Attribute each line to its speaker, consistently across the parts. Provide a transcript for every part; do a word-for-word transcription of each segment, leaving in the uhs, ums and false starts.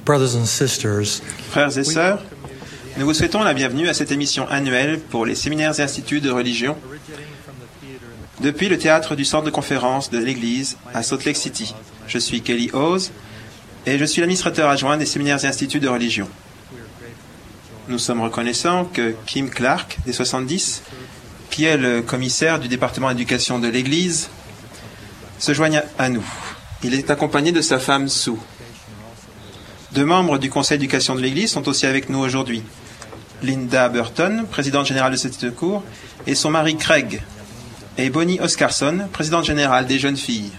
Speaker 1: Brothers and sisters,
Speaker 2: Frères et sœurs, nous vous souhaitons la bienvenue à cette émission annuelle pour les séminaires et instituts de religion depuis le théâtre du centre de conférence de l'Église à Salt Lake City. Je suis Kelly Oz et je suis l'administrateur adjoint des séminaires et instituts de religion. Nous sommes reconnaissants que Kim Clark, des soixante-dix, qui est le commissaire du département d'éducation de l'Église, se joigne à nous. Il est accompagné de sa femme Sue. Deux membres du conseil d'éducation de l'Église sont aussi avec nous aujourd'hui. Linda Burton, présidente générale de cette secours, et son mari Craig, et Bonnie Oscarson, présidente générale des jeunes filles.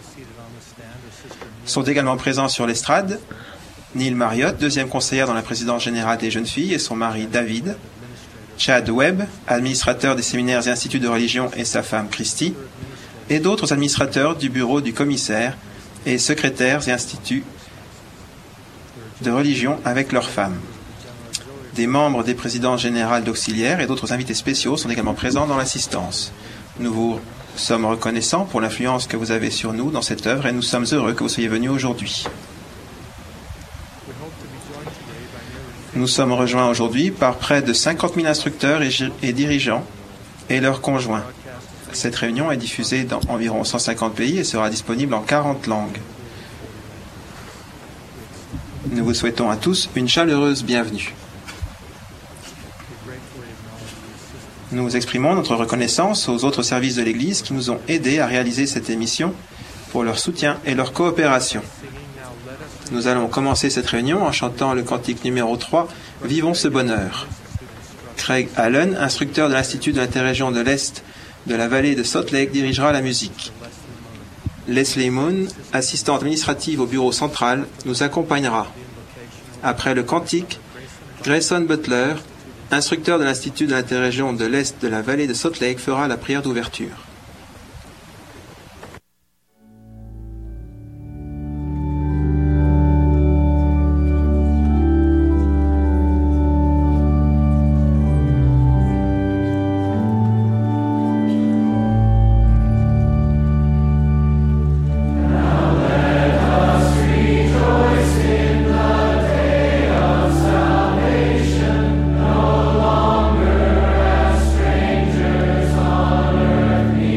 Speaker 2: Sont également présents sur l'estrade Neil Marriott, deuxième conseillère dans la présidence générale des jeunes filles, et son mari David, Chad Webb, administrateur des séminaires et instituts de religion, et sa femme Christy, et d'autres administrateurs du bureau du commissaire et secrétaires et instituts de religion avec leurs femmes. Des membres des présidences générales d'auxiliaires et d'autres invités spéciaux sont également présents dans l'assistance. Nous vous sommes reconnaissants pour l'influence que vous avez sur nous dans cette œuvre et nous sommes heureux que vous soyez venus aujourd'hui. Nous sommes rejoints aujourd'hui par près de cinquante mille instructeurs et, et dirigeants et leurs conjoints. Cette réunion est diffusée dans environ cent cinquante pays et sera disponible en quarante langues. Nous vous souhaitons à tous une chaleureuse bienvenue. Nous exprimons notre reconnaissance aux autres services de l'Église qui nous ont aidés à réaliser cette émission pour leur soutien et leur coopération. Nous allons commencer cette réunion en chantant le cantique numéro trois, « Vivons ce bonheur ». Craig Allen, instructeur de l'Institut de l'interrégion de l'Est de la vallée de Salt Lake, dirigera la musique. Leslie Moon, assistante administrative au bureau central, nous accompagnera. Après le cantique, Grayson Butler, instructeur de l'Institut de l'interrégion de l'Est de la vallée de Salt Lake, fera la prière d'ouverture.
Speaker 3: Me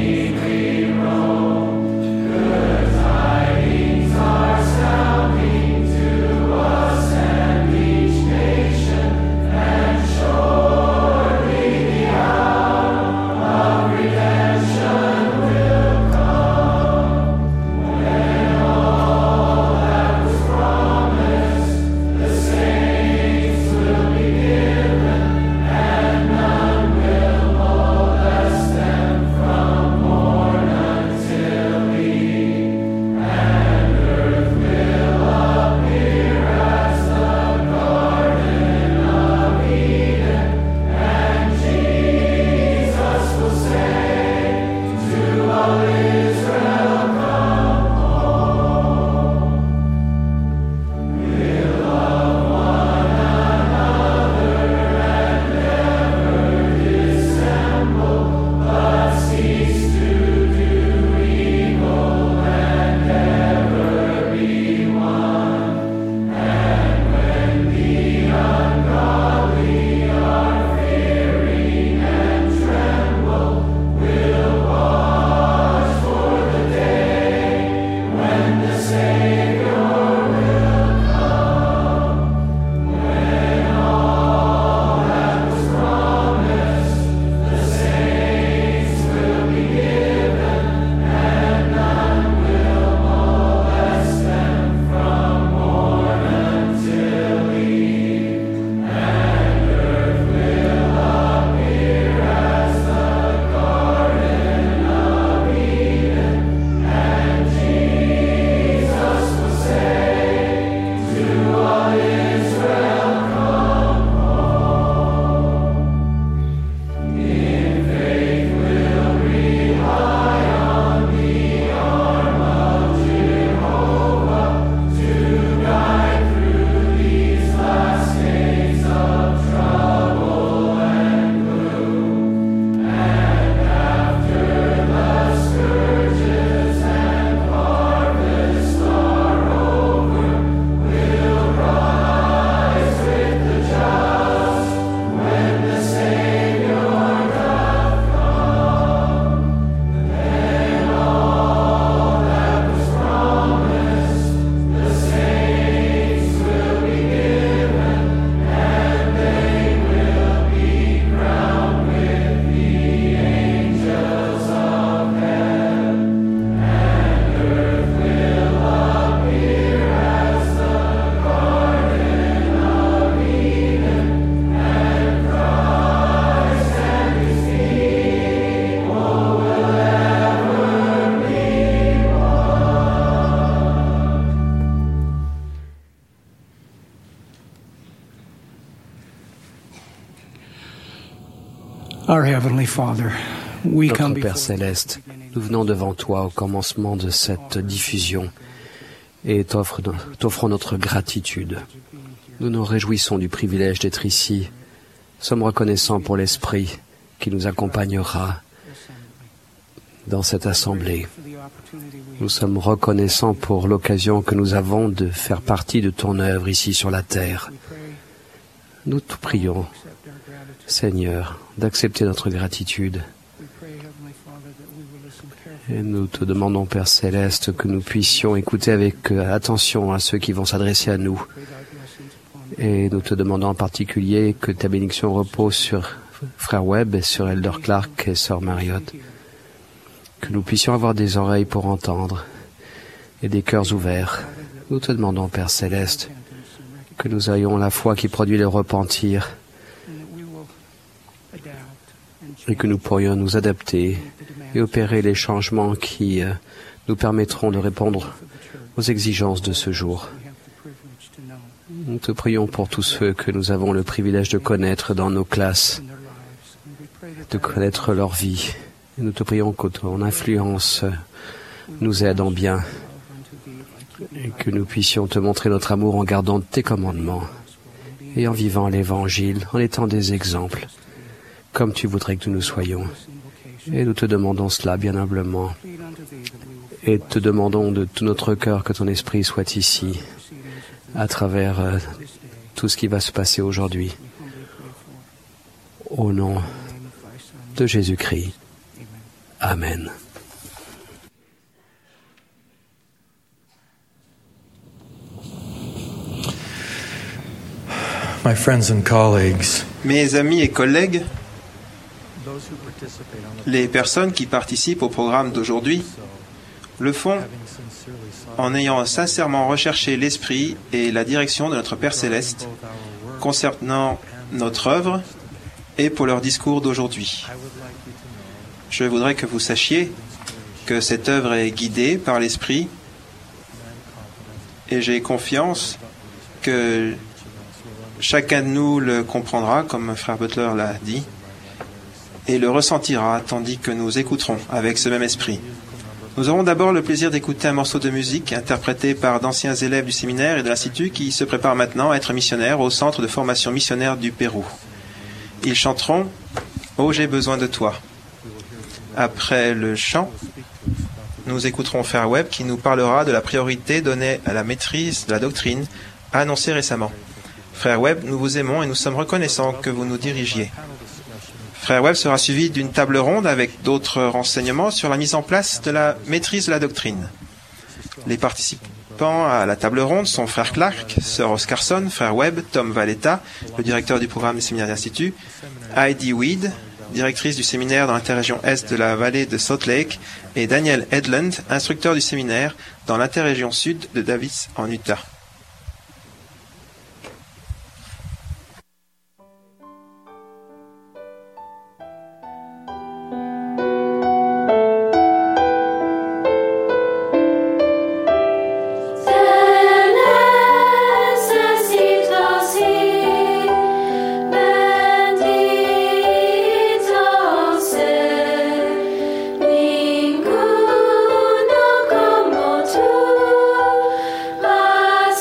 Speaker 1: Heavenly Father, we come
Speaker 3: Notre Père Céleste, nous venons devant toi au commencement de cette diffusion et t'offre- t'offrons notre gratitude. Nous nous réjouissons du privilège d'être ici. Nous sommes reconnaissants pour l'Esprit qui nous accompagnera dans cette assemblée. Nous sommes reconnaissants pour l'occasion que nous avons de faire partie de ton œuvre ici sur la terre. Nous te prions, Seigneur, d'accepter notre gratitude. Et nous te demandons, Père Céleste, que nous puissions écouter avec attention à ceux qui vont s'adresser à nous. Et nous te demandons en particulier que ta bénédiction repose sur Frère Webb et sur Elder Clark et Sœur Marriott. Que nous puissions avoir des oreilles pour entendre et des cœurs ouverts. Nous te demandons, Père Céleste, que nous ayons la foi qui produit le repentir et que nous pourrions nous adapter et opérer les changements qui euh, nous permettront de répondre aux exigences de ce jour. Nous te prions pour tous ceux que nous avons le privilège de connaître dans nos classes, de connaître leur vie. Et nous te prions que ton influence nous aide en bien et que nous puissions te montrer notre amour en gardant tes commandements et en vivant l'Évangile, en étant des exemples, comme tu voudrais que nous soyons. Et nous te demandons cela bien humblement et te demandons de tout notre cœur que ton esprit soit ici à travers euh, tout ce qui va se passer aujourd'hui. Au nom de Jésus-Christ. Amen.
Speaker 4: My friends and colleagues,
Speaker 2: Mes amis et collègues, les personnes qui participent au programme d'aujourd'hui le font en ayant sincèrement recherché l'esprit et la direction de notre Père Céleste concernant notre œuvre et pour leur discours d'aujourd'hui. Je voudrais que vous sachiez que cette œuvre est guidée par l'Esprit et j'ai confiance que chacun de nous le comprendra, comme Frère Butler l'a dit, et le ressentira tandis que nous écouterons avec ce même esprit. Nous aurons d'abord le plaisir d'écouter un morceau de musique interprété par d'anciens élèves du séminaire et de l'Institut qui se préparent maintenant à être missionnaires au Centre de formation missionnaire du Pérou. Ils chanteront « Oh, j'ai besoin de toi ». Après le chant, nous écouterons Frère Webb qui nous parlera de la priorité donnée à la maîtrise de la doctrine annoncée récemment. Frère Webb, nous vous aimons et nous sommes reconnaissants que vous nous dirigiez. Frère Webb sera suivi d'une table ronde avec d'autres renseignements sur la mise en place de la maîtrise de la doctrine. Les participants à la table ronde sont Frère Clark, Sœur Oscarson, Frère Webb, Tom Valletta, le directeur du programme du séminaire d'Institut, Heidi Weed, directrice du séminaire dans l'interrégion Est de la vallée de Salt Lake, et Daniel Edlund, instructeur du séminaire dans l'interrégion Sud de Davis en Utah.
Speaker 5: Ninguno como tú.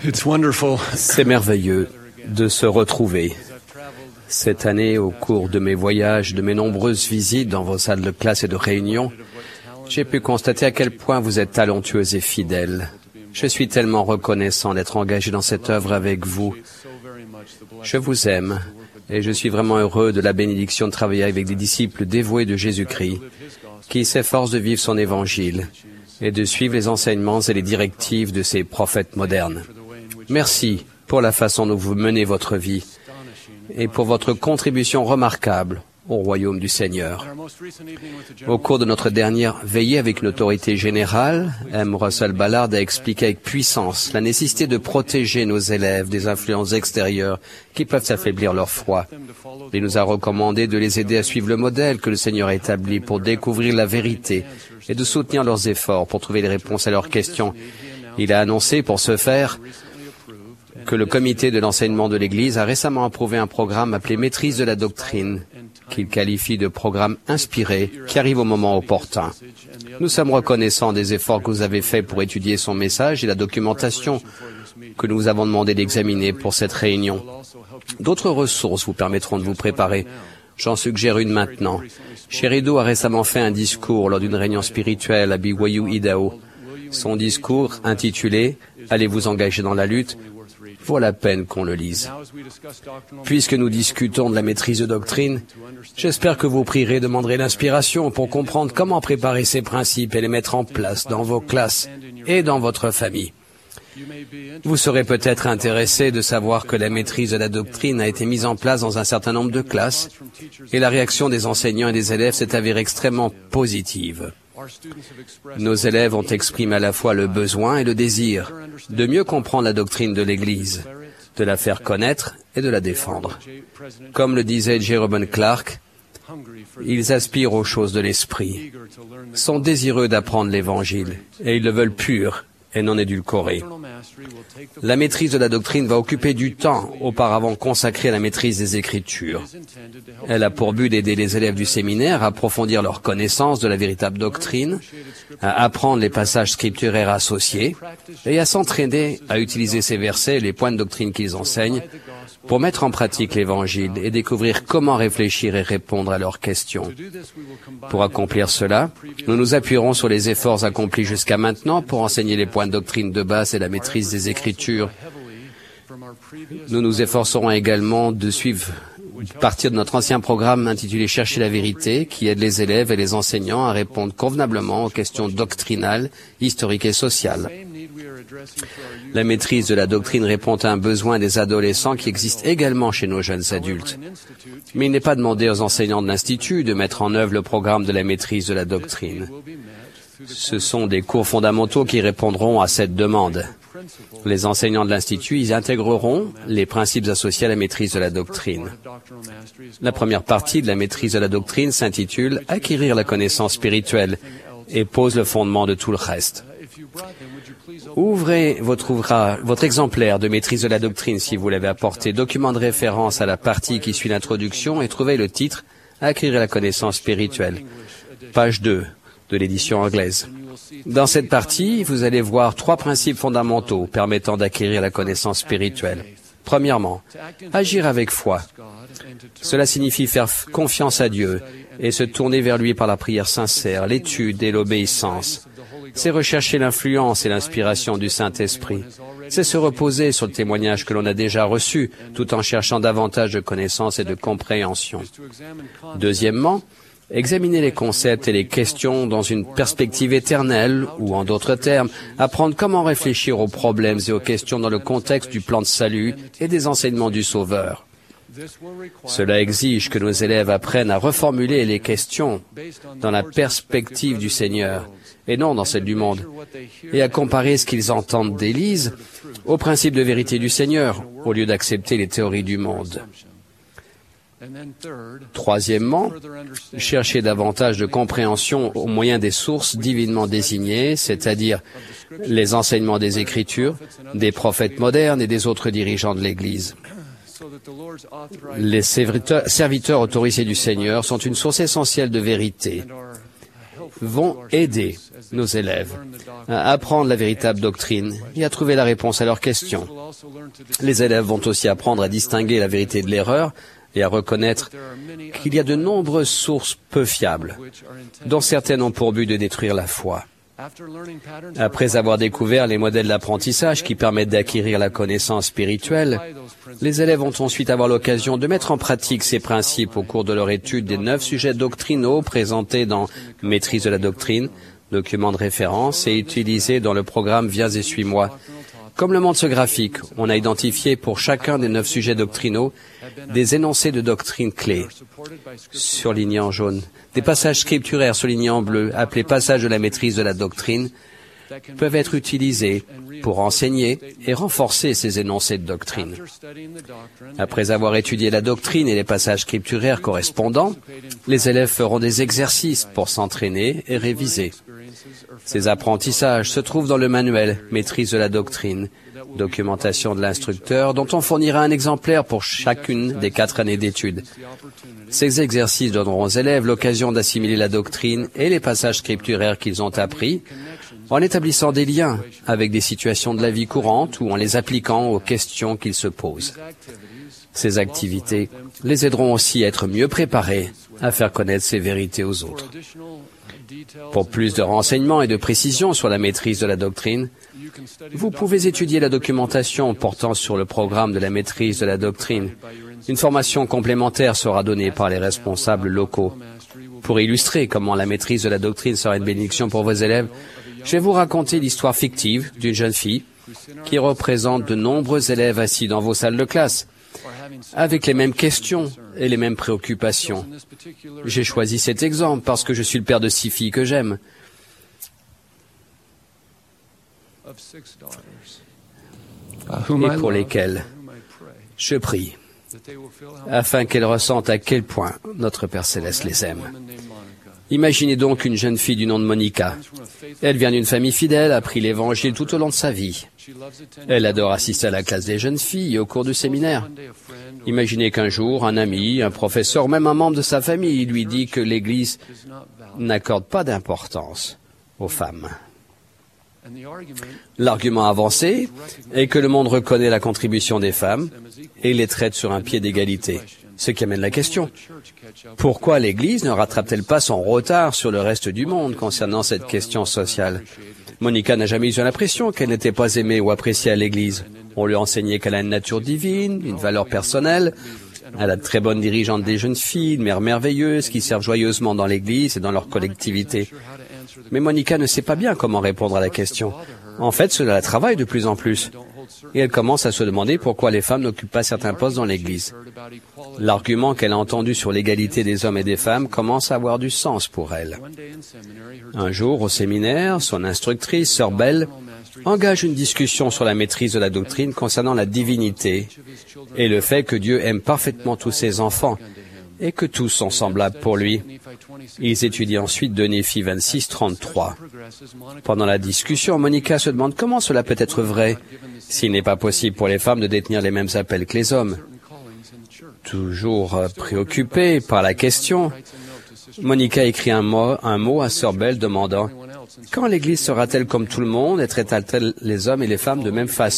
Speaker 4: It's wonderful.
Speaker 3: C'est merveilleux de se retrouver. Cette année, au cours de mes voyages, de mes nombreuses visites dans vos salles de classe et de réunion, j'ai pu constater à quel point vous êtes talentueux et fidèles. Je suis tellement reconnaissant d'être engagé dans cette œuvre avec vous. Je vous aime et je suis vraiment heureux de la bénédiction de travailler avec des disciples dévoués de Jésus-Christ qui s'efforcent de vivre son évangile et de suivre les enseignements et les directives de ces prophètes modernes. Merci pour la façon dont vous menez votre vie et pour votre contribution remarquable au royaume du Seigneur. Au cours de notre dernière veillée avec une autorité générale, M. Russell Ballard a expliqué avec puissance la nécessité de protéger nos élèves des influences extérieures qui peuvent affaiblir leur foi. Il nous a recommandé de les aider à suivre le modèle que le Seigneur a établi pour découvrir la vérité et de soutenir leurs efforts pour trouver les réponses à leurs questions. Il a annoncé, pour ce faire, que le comité de l'enseignement de l'Église a récemment approuvé un programme appelé Maîtrise de la doctrine, qu'il qualifie de programme inspiré, qui arrive au moment opportun. Nous sommes reconnaissants des efforts que vous avez faits pour étudier son message et la documentation que nous vous avons demandé d'examiner pour cette réunion. D'autres ressources vous permettront de vous préparer. J'en suggère une maintenant. Sherido a récemment fait un discours lors d'une réunion spirituelle à B Y U, Idaho. Son discours, intitulé « Allez vous engager dans la lutte », vaut la peine qu'on le lise. Puisque nous discutons de la maîtrise de doctrine, j'espère que vous prierez et demanderez l'inspiration pour comprendre comment préparer ces principes et les mettre en place dans vos classes et dans votre famille. Vous serez peut-être intéressé de savoir que la maîtrise de la doctrine a été mise en place dans un certain nombre de classes et la réaction des enseignants et des élèves s'est avérée extrêmement positive. Nos élèves ont exprimé à la fois le besoin et le désir de mieux comprendre la doctrine de l'Église, de la faire connaître et de la défendre. Comme le disait J. Reuben Clark, ils aspirent aux choses de l'Esprit, sont désireux d'apprendre l'Évangile et ils le veulent pur et non édulcoré. La maîtrise de la doctrine va occuper du temps auparavant consacré à la maîtrise des Écritures. Elle a pour but d'aider les élèves du séminaire à approfondir leur connaissance de la véritable doctrine, à apprendre les passages scripturaires associés et à s'entraîner à utiliser ces versets et les points de doctrine qu'ils enseignent pour mettre en pratique l'Évangile et découvrir comment réfléchir et répondre à leurs questions. Pour accomplir cela, nous nous appuierons sur les efforts accomplis jusqu'à maintenant pour enseigner les points de doctrine de base et la maîtrise des Écritures. Nous nous efforcerons également de suivre, à partir de notre ancien programme intitulé « Chercher la vérité », qui aide les élèves et les enseignants à répondre convenablement aux questions doctrinales, historiques et sociales. La maîtrise de la doctrine répond à un besoin des adolescents qui existe également chez nos jeunes adultes. Mais il n'est pas demandé aux enseignants de l'Institut de mettre en œuvre le programme de la maîtrise de la doctrine. Ce sont des cours fondamentaux qui répondront à cette demande. Les enseignants de l'Institut y intégreront les principes associés à la maîtrise de la doctrine. La première partie de la maîtrise de la doctrine s'intitule « Acquérir la connaissance spirituelle » et pose le fondement de tout le reste. Ouvrez votre ouvrage, votre exemplaire de maîtrise de la doctrine si vous l'avez apporté, document de référence à la partie qui suit l'introduction et trouvez le titre « Acquérir la connaissance spirituelle », page deux de l'édition anglaise. Dans cette partie, vous allez voir trois principes fondamentaux permettant d'acquérir la connaissance spirituelle. Premièrement, agir avec foi. Cela signifie faire confiance à Dieu et se tourner vers lui par la prière sincère, l'étude et l'obéissance. C'est rechercher l'influence et l'inspiration du Saint-Esprit. C'est se reposer sur le témoignage que l'on a déjà reçu, tout en cherchant davantage de connaissances et de compréhension. Deuxièmement, examiner les concepts et les questions dans une perspective éternelle, ou en d'autres termes, apprendre comment réfléchir aux problèmes et aux questions dans le contexte du plan de salut et des enseignements du Sauveur. Cela exige que nos élèves apprennent à reformuler les questions dans la perspective du Seigneur et non dans celle du monde, et à comparer ce qu'ils entendent d'Élise au principe de vérité du Seigneur, au lieu d'accepter les théories du monde. Troisièmement, chercher davantage de compréhension au moyen des sources divinement désignées, c'est-à-dire les enseignements des Écritures, des prophètes modernes et des autres dirigeants de l'Église. Les serviteurs, serviteurs autorisés du Seigneur sont une source essentielle de vérité vont aider nos élèves à apprendre la véritable doctrine et à trouver la réponse à leurs questions. Les élèves vont aussi apprendre à distinguer la vérité de l'erreur et à reconnaître qu'il y a de nombreuses sources peu fiables, dont certaines ont pour but de détruire la foi. Après avoir découvert les modèles d'apprentissage qui permettent d'acquérir la connaissance spirituelle, les élèves vont ensuite avoir l'occasion de mettre en pratique ces principes au cours de leur étude des neuf sujets doctrinaux présentés dans Maîtrise de la doctrine, document de référence et utilisés dans le programme Viens et suis-moi. Comme le montre ce graphique, on a identifié pour chacun des neuf sujets doctrinaux des énoncés de doctrine clés, surlignés en jaune. Des passages scripturaires surlignés en bleu, appelés passages de la maîtrise de la doctrine, peuvent être utilisés pour enseigner et renforcer ces énoncés de doctrine. Après avoir étudié la doctrine et les passages scripturaires correspondants, les élèves feront des exercices pour s'entraîner et réviser. Ces apprentissages se trouvent dans le manuel Maîtrise de la doctrine, documentation de l'instructeur, dont on fournira un exemplaire pour chacune des quatre années d'études. Ces exercices donneront aux élèves l'occasion d'assimiler la doctrine et les passages scripturaires qu'ils ont appris, en établissant des liens avec des situations de la vie courante ou en les appliquant aux questions qu'ils se posent. Ces activités les aideront aussi à être mieux préparés à faire connaître ces vérités aux autres. Pour plus de renseignements et de précisions sur la maîtrise de la doctrine, vous pouvez étudier la documentation portant sur le programme de la maîtrise de la doctrine. Une formation complémentaire sera donnée par les responsables locaux. Pour illustrer comment la maîtrise de la doctrine sera une bénédiction pour vos élèves, je vais vous raconter l'histoire fictive d'une jeune fille qui représente de nombreux élèves assis dans vos salles de classe, avec les mêmes questions et les mêmes préoccupations. J'ai choisi cet exemple parce que je suis le père de six filles que j'aime. Et pour lesquelles je prie, afin qu'elles ressentent à quel point notre Père Céleste les aime. Imaginez donc une jeune fille du nom de Monica. Elle vient d'une famille fidèle, a pris l'Évangile tout au long de sa vie. Elle adore assister à la classe des jeunes filles et au cours du séminaire. Imaginez qu'un jour, un ami, un professeur, même un membre de sa famille lui dit que l'Église n'accorde pas d'importance aux femmes. L'argument avancé est que le monde reconnaît la contribution des femmes et les traite sur un pied d'égalité. Ce qui amène la question, pourquoi l'Église ne rattrape-t-elle pas son retard sur le reste du monde concernant cette question sociale? Monica n'a jamais eu l'impression qu'elle n'était pas aimée ou appréciée à l'Église. On lui a enseigné qu'elle a une nature divine, une valeur personnelle. Elle a de très bonnes dirigeantes des jeunes filles, une mère merveilleuse qui servent joyeusement dans l'Église et dans leur collectivité. Mais Monica ne sait pas bien comment répondre à la question. En fait, cela la travaille de plus en plus. Et elle commence à se demander pourquoi les femmes n'occupent pas certains postes dans l'Église. L'argument qu'elle a entendu sur l'égalité des hommes et des femmes commence à avoir du sens pour elle. Un jour, au séminaire, son instructrice, Sœur Bell, engage une discussion sur la maîtrise de la doctrine concernant la divinité et le fait que Dieu aime parfaitement tous ses enfants et que tous sont semblables pour lui. Ils étudient ensuite de Néphi vingt-six, trente-trois. Pendant la discussion, Monica se demande comment cela peut être vrai s'il n'est pas possible pour les femmes de détenir les mêmes appels que les hommes. Toujours préoccupée par la question, Monica écrit un mot, un mot à Sœur Bell demandant « Quand l'Église sera-t-elle comme tout le monde et traitera-t-elle les hommes et les femmes de même façon ?»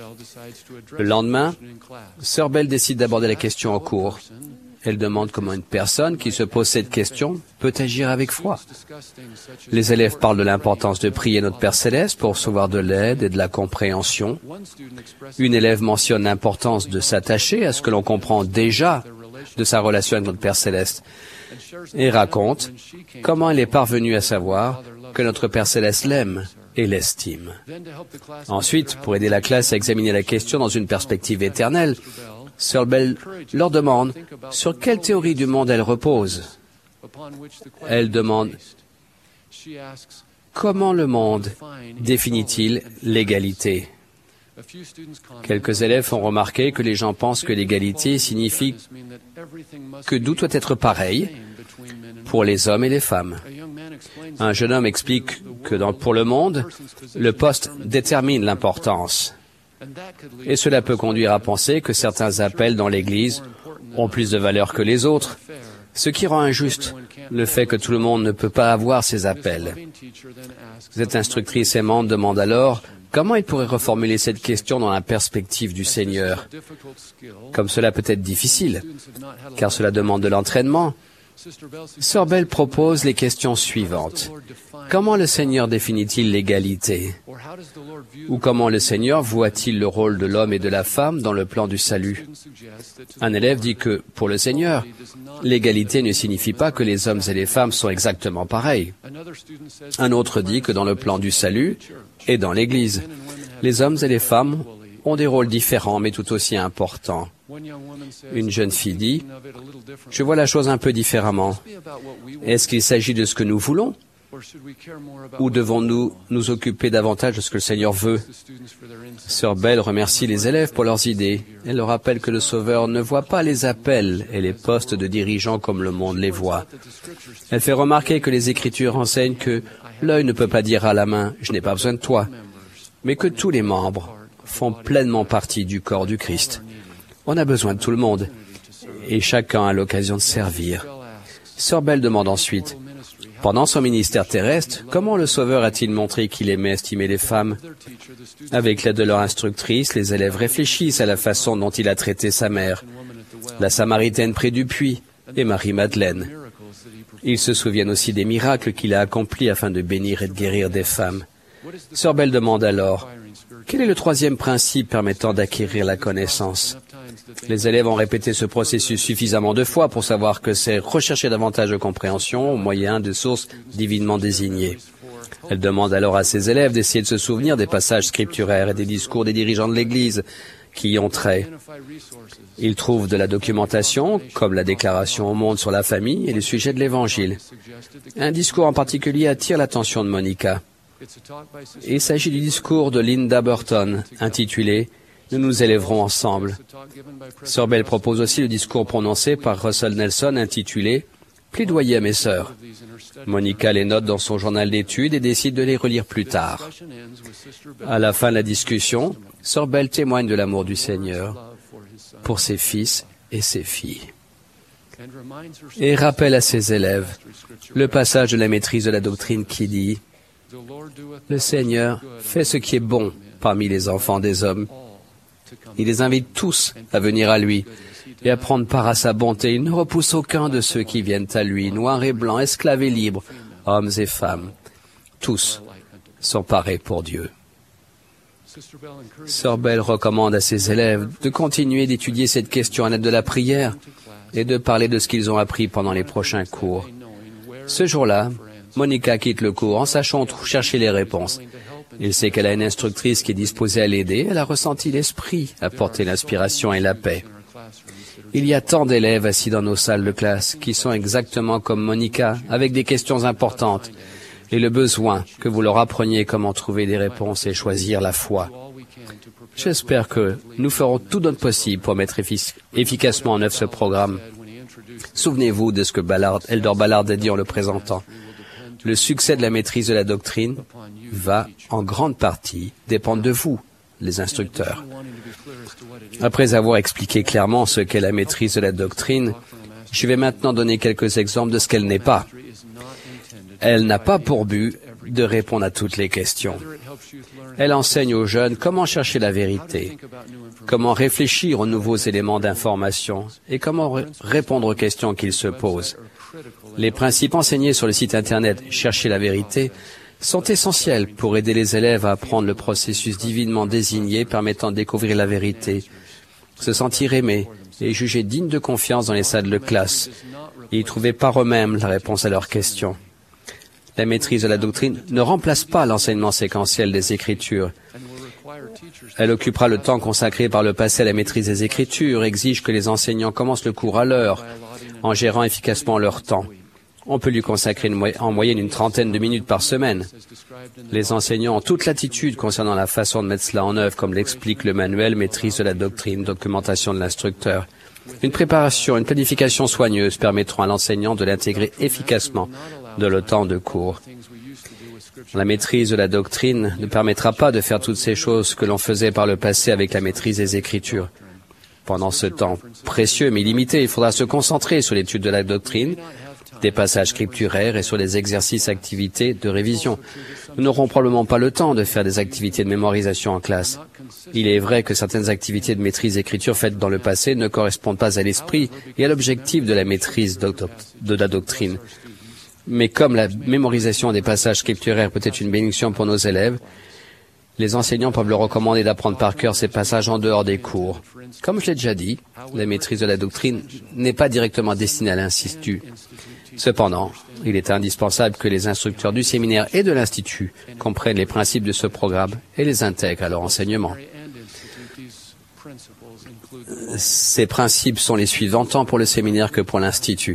Speaker 3: Le lendemain, Sœur Bell décide d'aborder la question en cours. Elle demande comment une personne qui se pose cette question peut agir avec foi. Les élèves parlent de l'importance de prier notre Père Céleste pour recevoir de l'aide et de la compréhension. Une élève mentionne l'importance de s'attacher à ce que l'on comprend déjà de sa relation avec notre Père Céleste et raconte comment elle est parvenue à savoir que notre Père Céleste l'aime et l'estime. Ensuite, pour aider la classe à examiner la question dans une perspective éternelle, Sœur Bell leur demande sur quelle théorie du monde elle repose. Elle demande comment le monde définit-il l'égalité. Quelques élèves ont remarqué que les gens pensent que l'égalité signifie que tout doit être pareil pour les hommes et les femmes. Un jeune homme explique que dans, pour le monde, le poste détermine l'importance. Et cela peut conduire à penser que certains appels dans l'Église ont plus de valeur que les autres, ce qui rend injuste le fait que tout le monde ne peut pas avoir ces appels. Cette instructrice aimante demande alors comment il pourrait reformuler cette question dans la perspective du Seigneur. Comme cela peut être difficile, car cela demande de l'entraînement, Sœur Bell propose les questions suivantes. Comment le Seigneur définit-il l'égalité? Ou comment le Seigneur voit-il le rôle de l'homme et de la femme dans le plan du salut? Un élève dit que, pour le Seigneur, l'égalité ne signifie pas que les hommes et les femmes sont exactement pareils. Un autre dit que dans le plan du salut et dans l'Église, les hommes et les femmes ont des rôles différents mais tout aussi importants. Une jeune fille dit, « Je vois la chose un peu différemment. Est-ce qu'il s'agit de ce que nous voulons? Ou devons-nous nous occuper davantage de ce que le Seigneur veut? » Sœur Bell remercie les élèves pour leurs idées. Elle leur rappelle que le Sauveur ne voit pas les appels et les postes de dirigeants comme le monde les voit. Elle fait remarquer que les Écritures enseignent que l'œil ne peut pas dire à la main « Je n'ai pas besoin de toi », mais que tous les membres font pleinement partie du corps du Christ. On a besoin de tout le monde, et chacun a l'occasion de servir. Sœur Bell demande ensuite, pendant son ministère terrestre, comment le Sauveur a-t-il montré qu'il aimait estimer les femmes? Avec l'aide de leur instructrice, les élèves réfléchissent à la façon dont il a traité sa mère, la Samaritaine près du puits, et Marie-Madeleine. Ils se souviennent aussi des miracles qu'il a accomplis afin de bénir et de guérir des femmes. Sœur Bell demande alors, quel est le troisième principe permettant d'acquérir la connaissance? Les élèves ont répété ce processus suffisamment de fois pour savoir que c'est rechercher davantage de compréhension au moyen de sources divinement désignées. Elle demande alors à ses élèves d'essayer de se souvenir des passages scripturaires et des discours des dirigeants de l'Église qui y ont trait. Ils trouvent de la documentation, comme la déclaration au monde sur la famille et le sujet de l'Évangile. Un discours en particulier attire l'attention de Monica. Il s'agit du discours de Linda Burton, intitulé « Nous nous élèverons ensemble ». Sœur Bell propose aussi le discours prononcé par Russell Nelson, intitulé « Plaidoyer à mes sœurs ». Monica les note dans son journal d'études et décide de les relire plus tard. À la fin de la discussion, Sœur Bell témoigne de l'amour du Seigneur pour ses fils et ses filles. Et rappelle à ses élèves le passage de la maîtrise de la doctrine qui dit « Le Seigneur fait ce qui est bon parmi les enfants des hommes. Il les invite tous à venir à lui et à prendre part à sa bonté. Il ne repousse aucun de ceux qui viennent à lui, noirs et blancs, esclaves et libres, hommes et femmes. Tous sont parés pour Dieu. » Sœur Bell recommande à ses élèves de continuer d'étudier cette question à l'aide de la prière et de parler de ce qu'ils ont appris pendant les prochains cours. Ce jour-là, Monica quitte le cours en sachant chercher les réponses. Il sait qu'elle a une instructrice qui est disposée à l'aider. Elle a ressenti l'esprit apporter l'inspiration et la paix. Il y a tant d'élèves assis dans nos salles de classe qui sont exactement comme Monica, avec des questions importantes, et le besoin que vous leur appreniez comment trouver des réponses et choisir la foi. J'espère que nous ferons tout notre possible pour mettre effic- efficacement en œuvre ce programme. Souvenez-vous de ce que Ballard, Elder Ballard a dit en le présentant. Le succès de la maîtrise de la doctrine va, en grande partie, dépendre de vous, les instructeurs. Après avoir expliqué clairement ce qu'est la maîtrise de la doctrine, je vais maintenant donner quelques exemples de ce qu'elle n'est pas. Elle n'a pas pour but de répondre à toutes les questions. Elle enseigne aux jeunes comment chercher la vérité, comment réfléchir aux nouveaux éléments d'information et comment r- répondre aux questions qu'ils se posent. Les principes enseignés sur le site Internet « Chercher la vérité » sont essentiels pour aider les élèves à apprendre le processus divinement désigné permettant de découvrir la vérité, se sentir aimé et jugé digne de confiance dans les salles de classe et y trouver par eux-mêmes la réponse à leurs questions. La maîtrise de la doctrine ne remplace pas l'enseignement séquentiel des Écritures. Elle occupera le temps consacré par le passé à la maîtrise des Écritures, exige que les enseignants commencent le cours à l'heure, en gérant efficacement leur temps. On peut lui consacrer une mo- en moyenne une trentaine de minutes par semaine. Les enseignants ont toute latitude concernant la façon de mettre cela en œuvre, comme l'explique le manuel Maîtrise de la doctrine, documentation de l'instructeur. Une préparation, une planification soigneuse permettront à l'enseignant de l'intégrer efficacement dans le temps de cours. La maîtrise de la doctrine ne permettra pas de faire toutes ces choses que l'on faisait par le passé avec la maîtrise des Écritures. Pendant ce temps précieux mais limité, il faudra se concentrer sur l'étude de la doctrine des passages scripturaires et sur les exercices activités de révision. Nous n'aurons probablement pas le temps de faire des activités de mémorisation en classe. Il est vrai que certaines activités de maîtrise d'écriture faites dans le passé ne correspondent pas à l'esprit et à l'objectif de la maîtrise de la doctrine. Mais comme la mémorisation des passages scripturaires peut être une bénédiction pour nos élèves, les enseignants peuvent leur recommander d'apprendre par cœur ces passages en dehors des cours. Comme je l'ai déjà dit, la maîtrise de la doctrine n'est pas directement destinée à l'Institut. Cependant, il est indispensable que les instructeurs du séminaire et de l'Institut comprennent les principes de ce programme et les intègrent à leur enseignement. Ces principes sont les suivants tant pour le séminaire que pour l'Institut.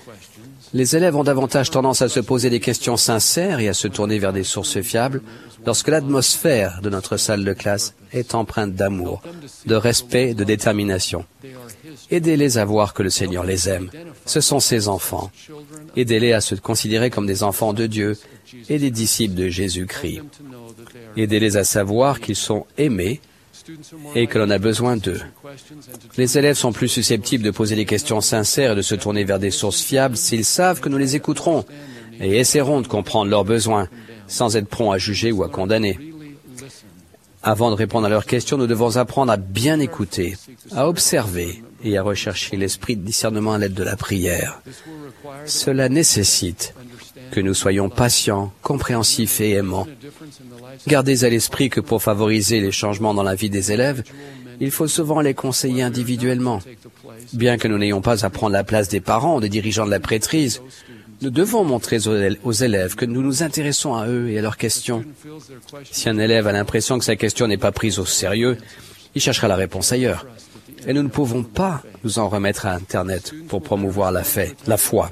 Speaker 3: Les élèves ont davantage tendance à se poser des questions sincères et à se tourner vers des sources fiables lorsque l'atmosphère de notre salle de classe est empreinte d'amour, de respect et de détermination. Aidez-les à voir que le Seigneur les aime. Ce sont ses enfants. Aidez-les à se considérer comme des enfants de Dieu et des disciples de Jésus-Christ. Aidez-les à savoir qu'ils sont aimés et que l'on a besoin d'eux. Les élèves sont plus susceptibles de poser des questions sincères et de se tourner vers des sources fiables s'ils savent que nous les écouterons et essaierons de comprendre leurs besoins sans être prompts à juger ou à condamner. Avant de répondre à leurs questions, nous devons apprendre à bien écouter, à observer et à rechercher l'esprit de discernement à l'aide de la prière. Cela nécessite que nous soyons patients, compréhensifs et aimants. Gardez à l'esprit que pour favoriser les changements dans la vie des élèves, il faut souvent les conseiller individuellement. Bien que nous n'ayons pas à prendre la place des parents ou des dirigeants de la prêtrise, nous devons montrer aux élèves que nous nous intéressons à eux et à leurs questions. Si un élève a l'impression que sa question n'est pas prise au sérieux, il cherchera la réponse ailleurs. Et nous ne pouvons pas nous en remettre à Internet pour promouvoir la, fait, la foi.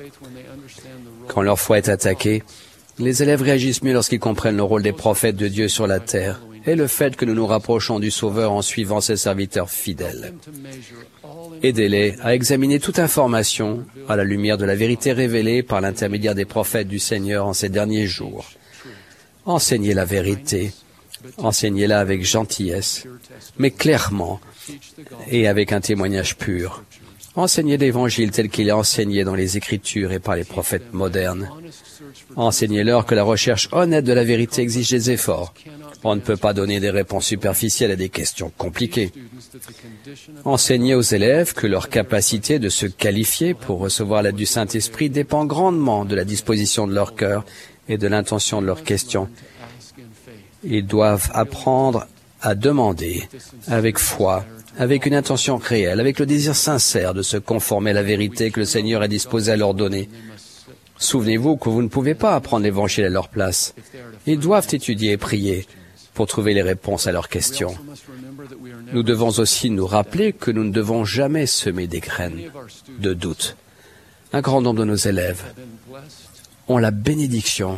Speaker 3: Quand leur foi est attaquée, les élèves réagissent mieux lorsqu'ils comprennent le rôle des prophètes de Dieu sur la terre et le fait que nous nous rapprochons du Sauveur en suivant ses serviteurs fidèles. Aidez-les à examiner toute information à la lumière de la vérité révélée par l'intermédiaire des prophètes du Seigneur en ces derniers jours. Enseignez la vérité, enseignez-la avec gentillesse, mais clairement et avec un témoignage pur. Enseignez l'Évangile tel qu'il est enseigné dans les Écritures et par les prophètes modernes. Enseignez-leur que la recherche honnête de la vérité exige des efforts. On ne peut pas donner des réponses superficielles à des questions compliquées. Enseignez aux élèves que leur capacité de se qualifier pour recevoir l'aide du Saint-Esprit dépend grandement de la disposition de leur cœur et de l'intention de leurs questions. Ils doivent apprendre à demander avec foi, avec une intention réelle, avec le désir sincère de se conformer à la vérité que le Seigneur est disposé à leur donner. Souvenez-vous que vous ne pouvez pas apprendre l'Évangile à leur place. Ils doivent étudier et prier pour trouver les réponses à leurs questions. Nous devons aussi nous rappeler que nous ne devons jamais semer des graines de doute. Un grand nombre de nos élèves ont la bénédiction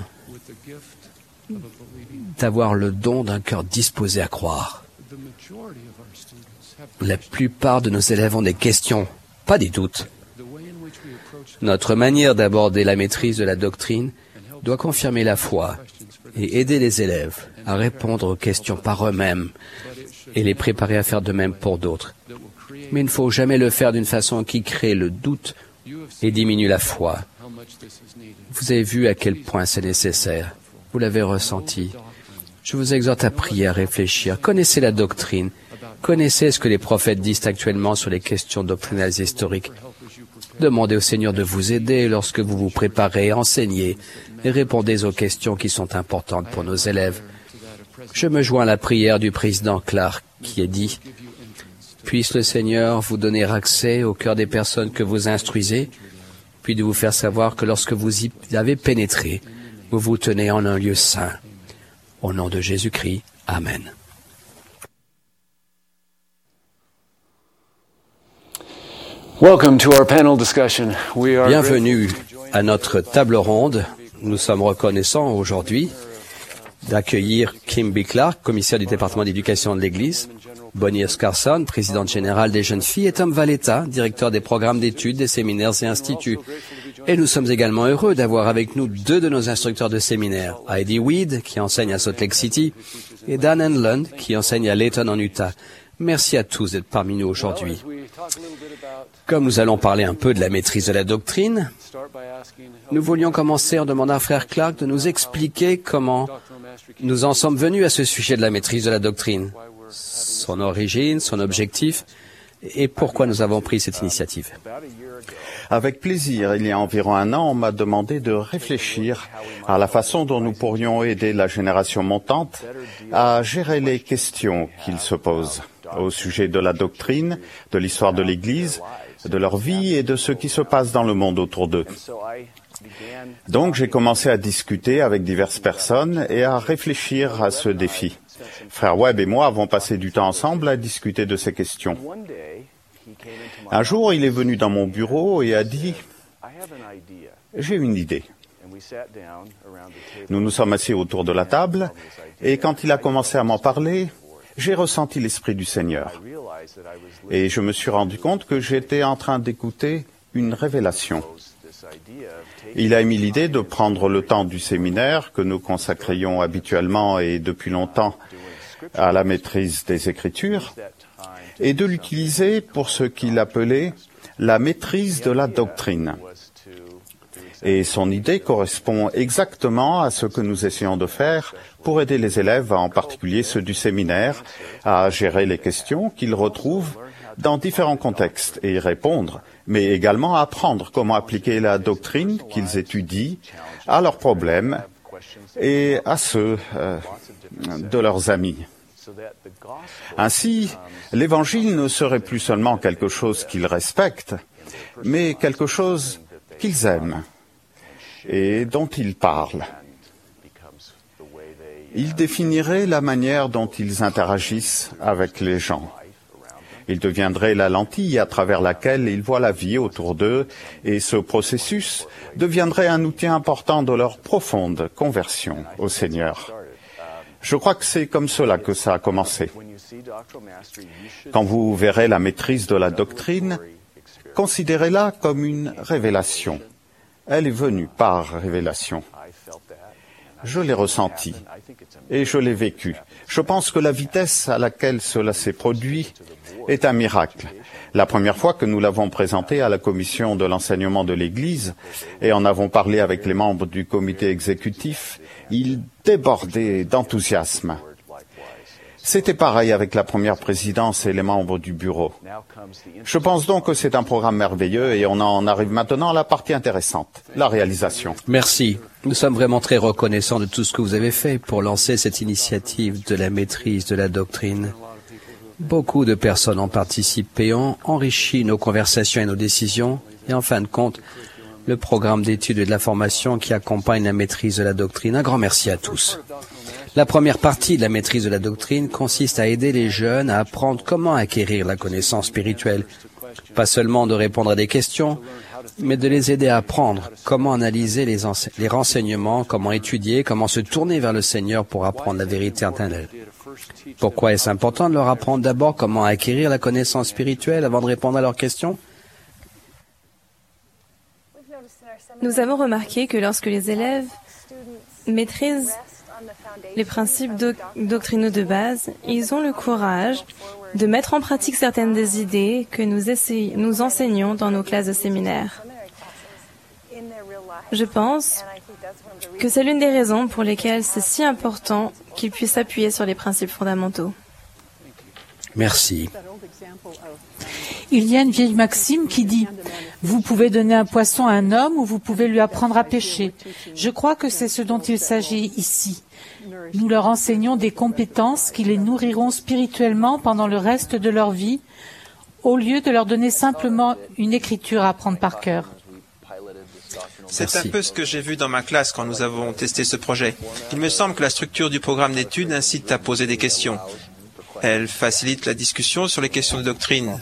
Speaker 3: d'avoir le don d'un cœur disposé à croire. La plupart de nos élèves ont des questions, pas des doutes. Notre manière d'aborder la maîtrise de la doctrine doit confirmer la foi et aider les élèves à répondre aux questions par eux-mêmes et les préparer à faire de même pour d'autres. Mais il ne faut jamais le faire d'une façon qui crée le doute et diminue la foi. Vous avez vu à quel point c'est nécessaire. Vous l'avez ressenti. Je vous exhorte à prier, à réfléchir. Connaissez la doctrine. Connaissez ce que les prophètes disent actuellement sur les questions doctrinales et historiques. Demandez au Seigneur de vous aider lorsque vous vous préparez, enseignez et répondez aux questions qui sont importantes pour nos élèves. Je me joins à la prière du président Clark qui est dit « Puisse le Seigneur vous donner accès au cœur des personnes que vous instruisez, puis de vous faire savoir que lorsque vous y avez pénétré, vous vous tenez en un lieu saint. Au nom de Jésus-Christ, Amen. » Bienvenue à notre table ronde. Nous sommes reconnaissants aujourd'hui d'accueillir Kim B. Clark, commissaire du département d'éducation de l'Église, Bonnie Oscarson, présidente générale des jeunes filles, et Tom Valletta, directeur des programmes d'études, des séminaires et instituts. Et nous sommes également heureux d'avoir avec nous deux de nos instructeurs de séminaire, Heidi Weed, qui enseigne à Salt Lake City, et Dan Hanlon, qui enseigne à Layton en Utah. Merci à tous d'être parmi nous aujourd'hui. Comme nous allons parler un peu de la maîtrise de la doctrine, nous voulions commencer en demandant à Frère Clark de nous expliquer comment nous en sommes venus à ce sujet de la maîtrise de la doctrine, son origine, son objectif et pourquoi nous avons pris cette initiative.
Speaker 5: Avec plaisir. Il y a environ un an, on m'a demandé de réfléchir à la façon dont nous pourrions aider la génération montante à gérer les questions qu'ils se posent au sujet de la doctrine, de l'histoire de l'Église, de leur vie et de ce qui se passe dans le monde autour d'eux. Donc j'ai commencé à discuter avec diverses personnes et à réfléchir à ce défi. Frère Webb et moi avons passé du temps ensemble à discuter de ces questions. Un jour, il est venu dans mon bureau et a dit « J'ai une idée ». Nous nous sommes assis autour de la table et quand il a commencé à m'en parler, j'ai ressenti l'Esprit du Seigneur. Et je me suis rendu compte que j'étais en train d'écouter une révélation. Il a émis l'idée de prendre le temps du séminaire que nous consacrions habituellement et depuis longtemps à la maîtrise des Écritures et de l'utiliser pour ce qu'il appelait la maîtrise de la doctrine. Et son idée correspond exactement à ce que nous essayons de faire pour aider les élèves, en particulier ceux du séminaire, à gérer les questions qu'ils retrouvent dans différents contextes et y répondre, mais également à apprendre comment appliquer la doctrine qu'ils étudient à leurs problèmes et à ceux euh, de leurs amis. Ainsi, l'Évangile ne serait plus seulement quelque chose qu'ils respectent, mais quelque chose qu'ils aiment et dont ils parlent. Il définirait la manière dont ils interagissent avec les gens. Il deviendrait la lentille à travers laquelle ils voient la vie autour d'eux et ce processus deviendrait un outil important de leur profonde conversion au Seigneur. Je crois que c'est comme cela que ça a commencé. Quand vous verrez la maîtrise de la doctrine, considérez-la comme une révélation. Elle est venue par révélation. Je l'ai ressenti et je l'ai vécu. Je pense que la vitesse à laquelle cela s'est produit est un miracle. La première fois que nous l'avons présenté à la commission de l'enseignement de l'Église et en avons parlé avec les membres du comité exécutif, ils débordaient d'enthousiasme. C'était pareil avec la première présidence et les membres du bureau. Je pense donc que c'est un programme merveilleux et on en arrive maintenant à la partie intéressante, la réalisation.
Speaker 3: Merci. Nous sommes vraiment très reconnaissants de tout ce que vous avez fait pour lancer cette initiative de la maîtrise de la doctrine. Beaucoup de personnes ont participé, ont enrichi nos conversations et nos décisions et en fin de compte, le programme d'études et de la formation qui accompagne la maîtrise de la doctrine. Un grand merci à tous. La première partie de la maîtrise de la doctrine consiste à aider les jeunes à apprendre comment acquérir la connaissance spirituelle. Pas seulement de répondre à des questions, mais de les aider à apprendre comment analyser les, ense- les renseignements, comment étudier, comment se tourner vers le Seigneur pour apprendre la vérité interne. Pourquoi est-ce important de leur apprendre d'abord comment acquérir la connaissance spirituelle avant de répondre à leurs questions?
Speaker 6: Nous avons remarqué que lorsque les élèves maîtrisent les principes doc- doctrinaux de base, ils ont le courage de mettre en pratique certaines des idées que nous, essay- nous enseignons dans nos classes de séminaire. Je pense que c'est l'une des raisons pour lesquelles c'est si important qu'ils puissent s'appuyer sur les principes fondamentaux.
Speaker 3: Merci.
Speaker 7: Il y a une vieille maxime qui dit « Vous pouvez donner un poisson à un homme ou vous pouvez lui apprendre à pêcher ». Je crois que c'est ce dont il s'agit ici. Nous leur enseignons des compétences qui les nourriront spirituellement pendant le reste de leur vie, au lieu de leur donner simplement une écriture à apprendre par cœur.
Speaker 2: C'est
Speaker 3: Merci.
Speaker 2: un peu ce que j'ai vu dans ma classe quand nous avons testé ce projet. Il me semble que la structure du programme d'études incite à poser des questions. Elle facilite la discussion sur les questions de doctrine.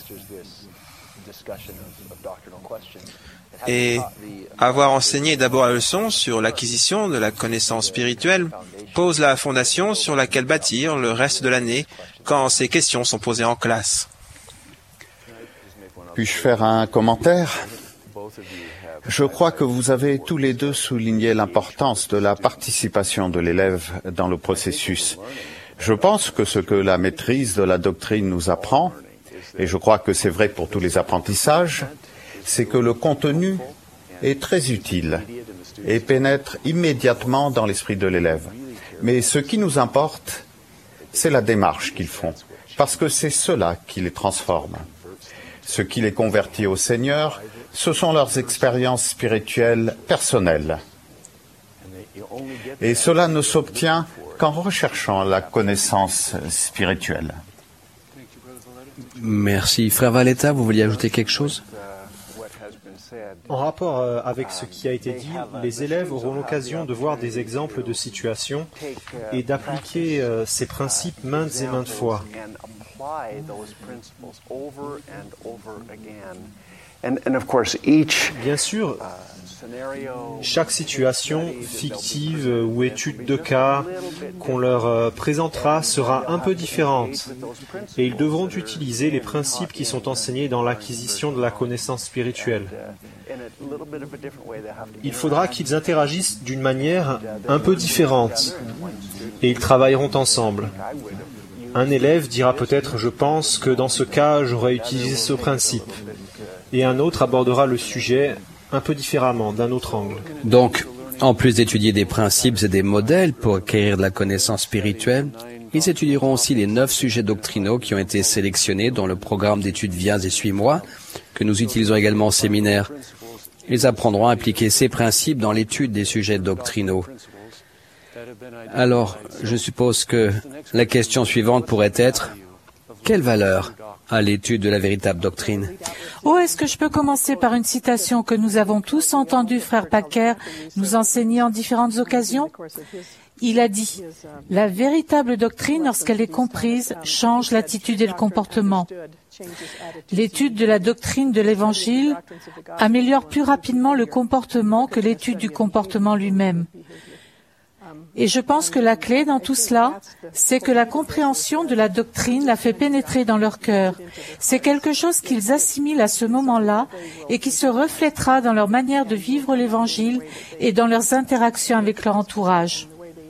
Speaker 2: Et avoir enseigné d'abord la leçon sur l'acquisition de la connaissance spirituelle pose la fondation sur laquelle bâtir le reste de l'année quand ces questions sont posées en classe.
Speaker 5: Puis-je faire un commentaire ? Je crois que vous avez tous les deux souligné l'importance de la participation de l'élève dans le processus. Je pense que ce que la maîtrise de la doctrine nous apprend, et je crois que c'est vrai pour tous les apprentissages, c'est que le contenu est très utile et pénètre immédiatement dans l'esprit de l'élève. Mais ce qui nous importe, c'est la démarche qu'ils font, parce que c'est cela qui les transforme. Ce qui les convertit au Seigneur, ce sont leurs expériences spirituelles personnelles. Et cela ne s'obtient qu'en recherchant la connaissance spirituelle.
Speaker 3: Merci. Frère Valletta, vous vouliez ajouter quelque chose?
Speaker 8: En rapport avec ce qui a été dit, les élèves auront l'occasion de voir des exemples de situations et d'appliquer euh, ces principes maintes et maintes fois. Bien sûr, chaque situation fictive ou étude de cas qu'on leur présentera sera un peu différente et ils devront utiliser les principes qui sont enseignés dans l'acquisition de la connaissance spirituelle. Il faudra qu'ils interagissent d'une manière un peu différente et ils travailleront ensemble. Un élève dira peut-être « je pense que dans ce cas j'aurais utilisé ce principe » et un autre abordera le sujet un peu différemment, d'un autre angle.
Speaker 3: Donc, en plus d'étudier des principes et des modèles pour acquérir de la connaissance spirituelle, ils étudieront aussi les neuf sujets doctrinaux qui ont été sélectionnés dans le programme d'études Viens et Suis-moi, que nous utilisons également au séminaire. Ils apprendront à appliquer ces principes dans l'étude des sujets doctrinaux. Alors, je suppose que la question suivante pourrait être, quelle valeur a l'étude de la véritable doctrine?
Speaker 7: Oh, est-ce que je peux commencer par une citation que nous avons tous entendue, frère Packer, nous enseigner en différentes occasions? Il a dit, « La véritable doctrine, lorsqu'elle est comprise, change l'attitude et le comportement. L'étude de la doctrine de l'Évangile améliore plus rapidement le comportement que l'étude du comportement lui-même. » Et je pense que la clé dans tout cela, c'est que la compréhension de la doctrine la fait pénétrer dans leur cœur. C'est quelque chose qu'ils assimilent à ce moment-là et qui se reflètera dans leur manière de vivre l'Évangile et dans leurs interactions avec leur entourage.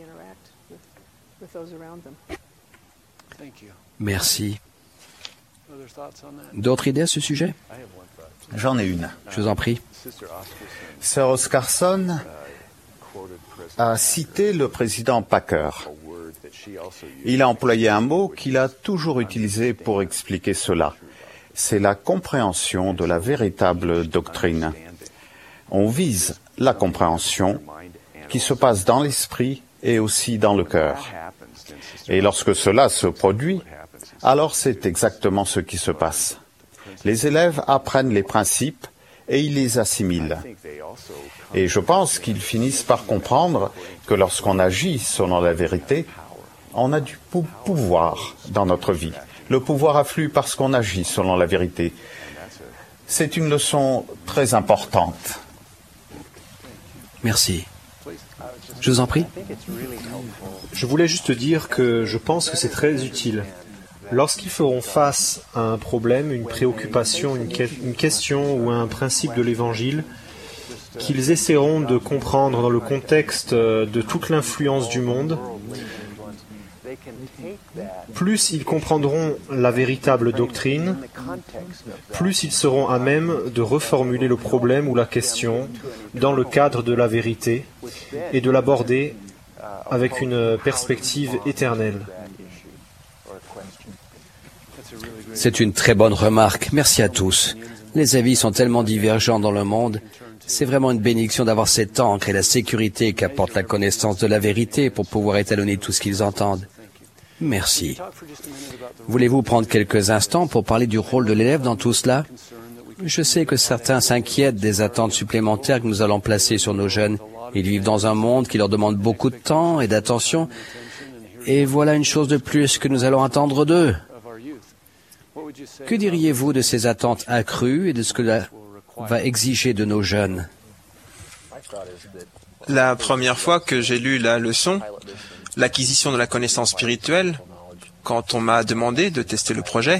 Speaker 3: Merci. D'autres idées à ce sujet?
Speaker 5: J'en ai une.
Speaker 3: Je vous en prie.
Speaker 5: Sir Oscarson a cité le président Packer. Il a employé un mot qu'il a toujours utilisé pour expliquer cela. C'est la compréhension de la véritable doctrine. On vise la compréhension qui se passe dans l'esprit et aussi dans le cœur. Et lorsque cela se produit, alors c'est exactement ce qui se passe. Les élèves apprennent les principes et ils les assimilent. Et je pense qu'ils finissent par comprendre que lorsqu'on agit selon la vérité, on a du pou- pouvoir dans notre vie. Le pouvoir afflue parce qu'on agit selon la vérité. C'est une leçon très importante.
Speaker 3: Merci. Je vous en prie.
Speaker 8: Je voulais juste dire que je pense que c'est très utile. Lorsqu'ils feront face à un problème, une préoccupation, une, que- une question ou un principe de l'Évangile, qu'ils essaieront de comprendre dans le contexte de toute l'influence du monde, plus ils comprendront la véritable doctrine, plus ils seront à même de reformuler le problème ou la question dans le cadre de la vérité et de l'aborder avec une perspective éternelle.
Speaker 3: C'est une très bonne remarque. Merci à tous. Les avis sont tellement divergents dans le monde. C'est vraiment une bénédiction d'avoir cet ancre et la sécurité qu'apporte la connaissance de la vérité pour pouvoir étalonner tout ce qu'ils entendent. Merci. Voulez-vous prendre quelques instants pour parler du rôle de l'élève dans tout cela? Je sais que certains s'inquiètent des attentes supplémentaires que nous allons placer sur nos jeunes. Ils vivent dans un monde qui leur demande beaucoup de temps et d'attention. Et voilà une chose de plus que nous allons attendre d'eux. Que diriez-vous de ces attentes accrues et de ce que la va exiger de nos jeunes?
Speaker 2: La première fois que j'ai lu la leçon, l'acquisition de la connaissance spirituelle, quand on m'a demandé de tester le projet,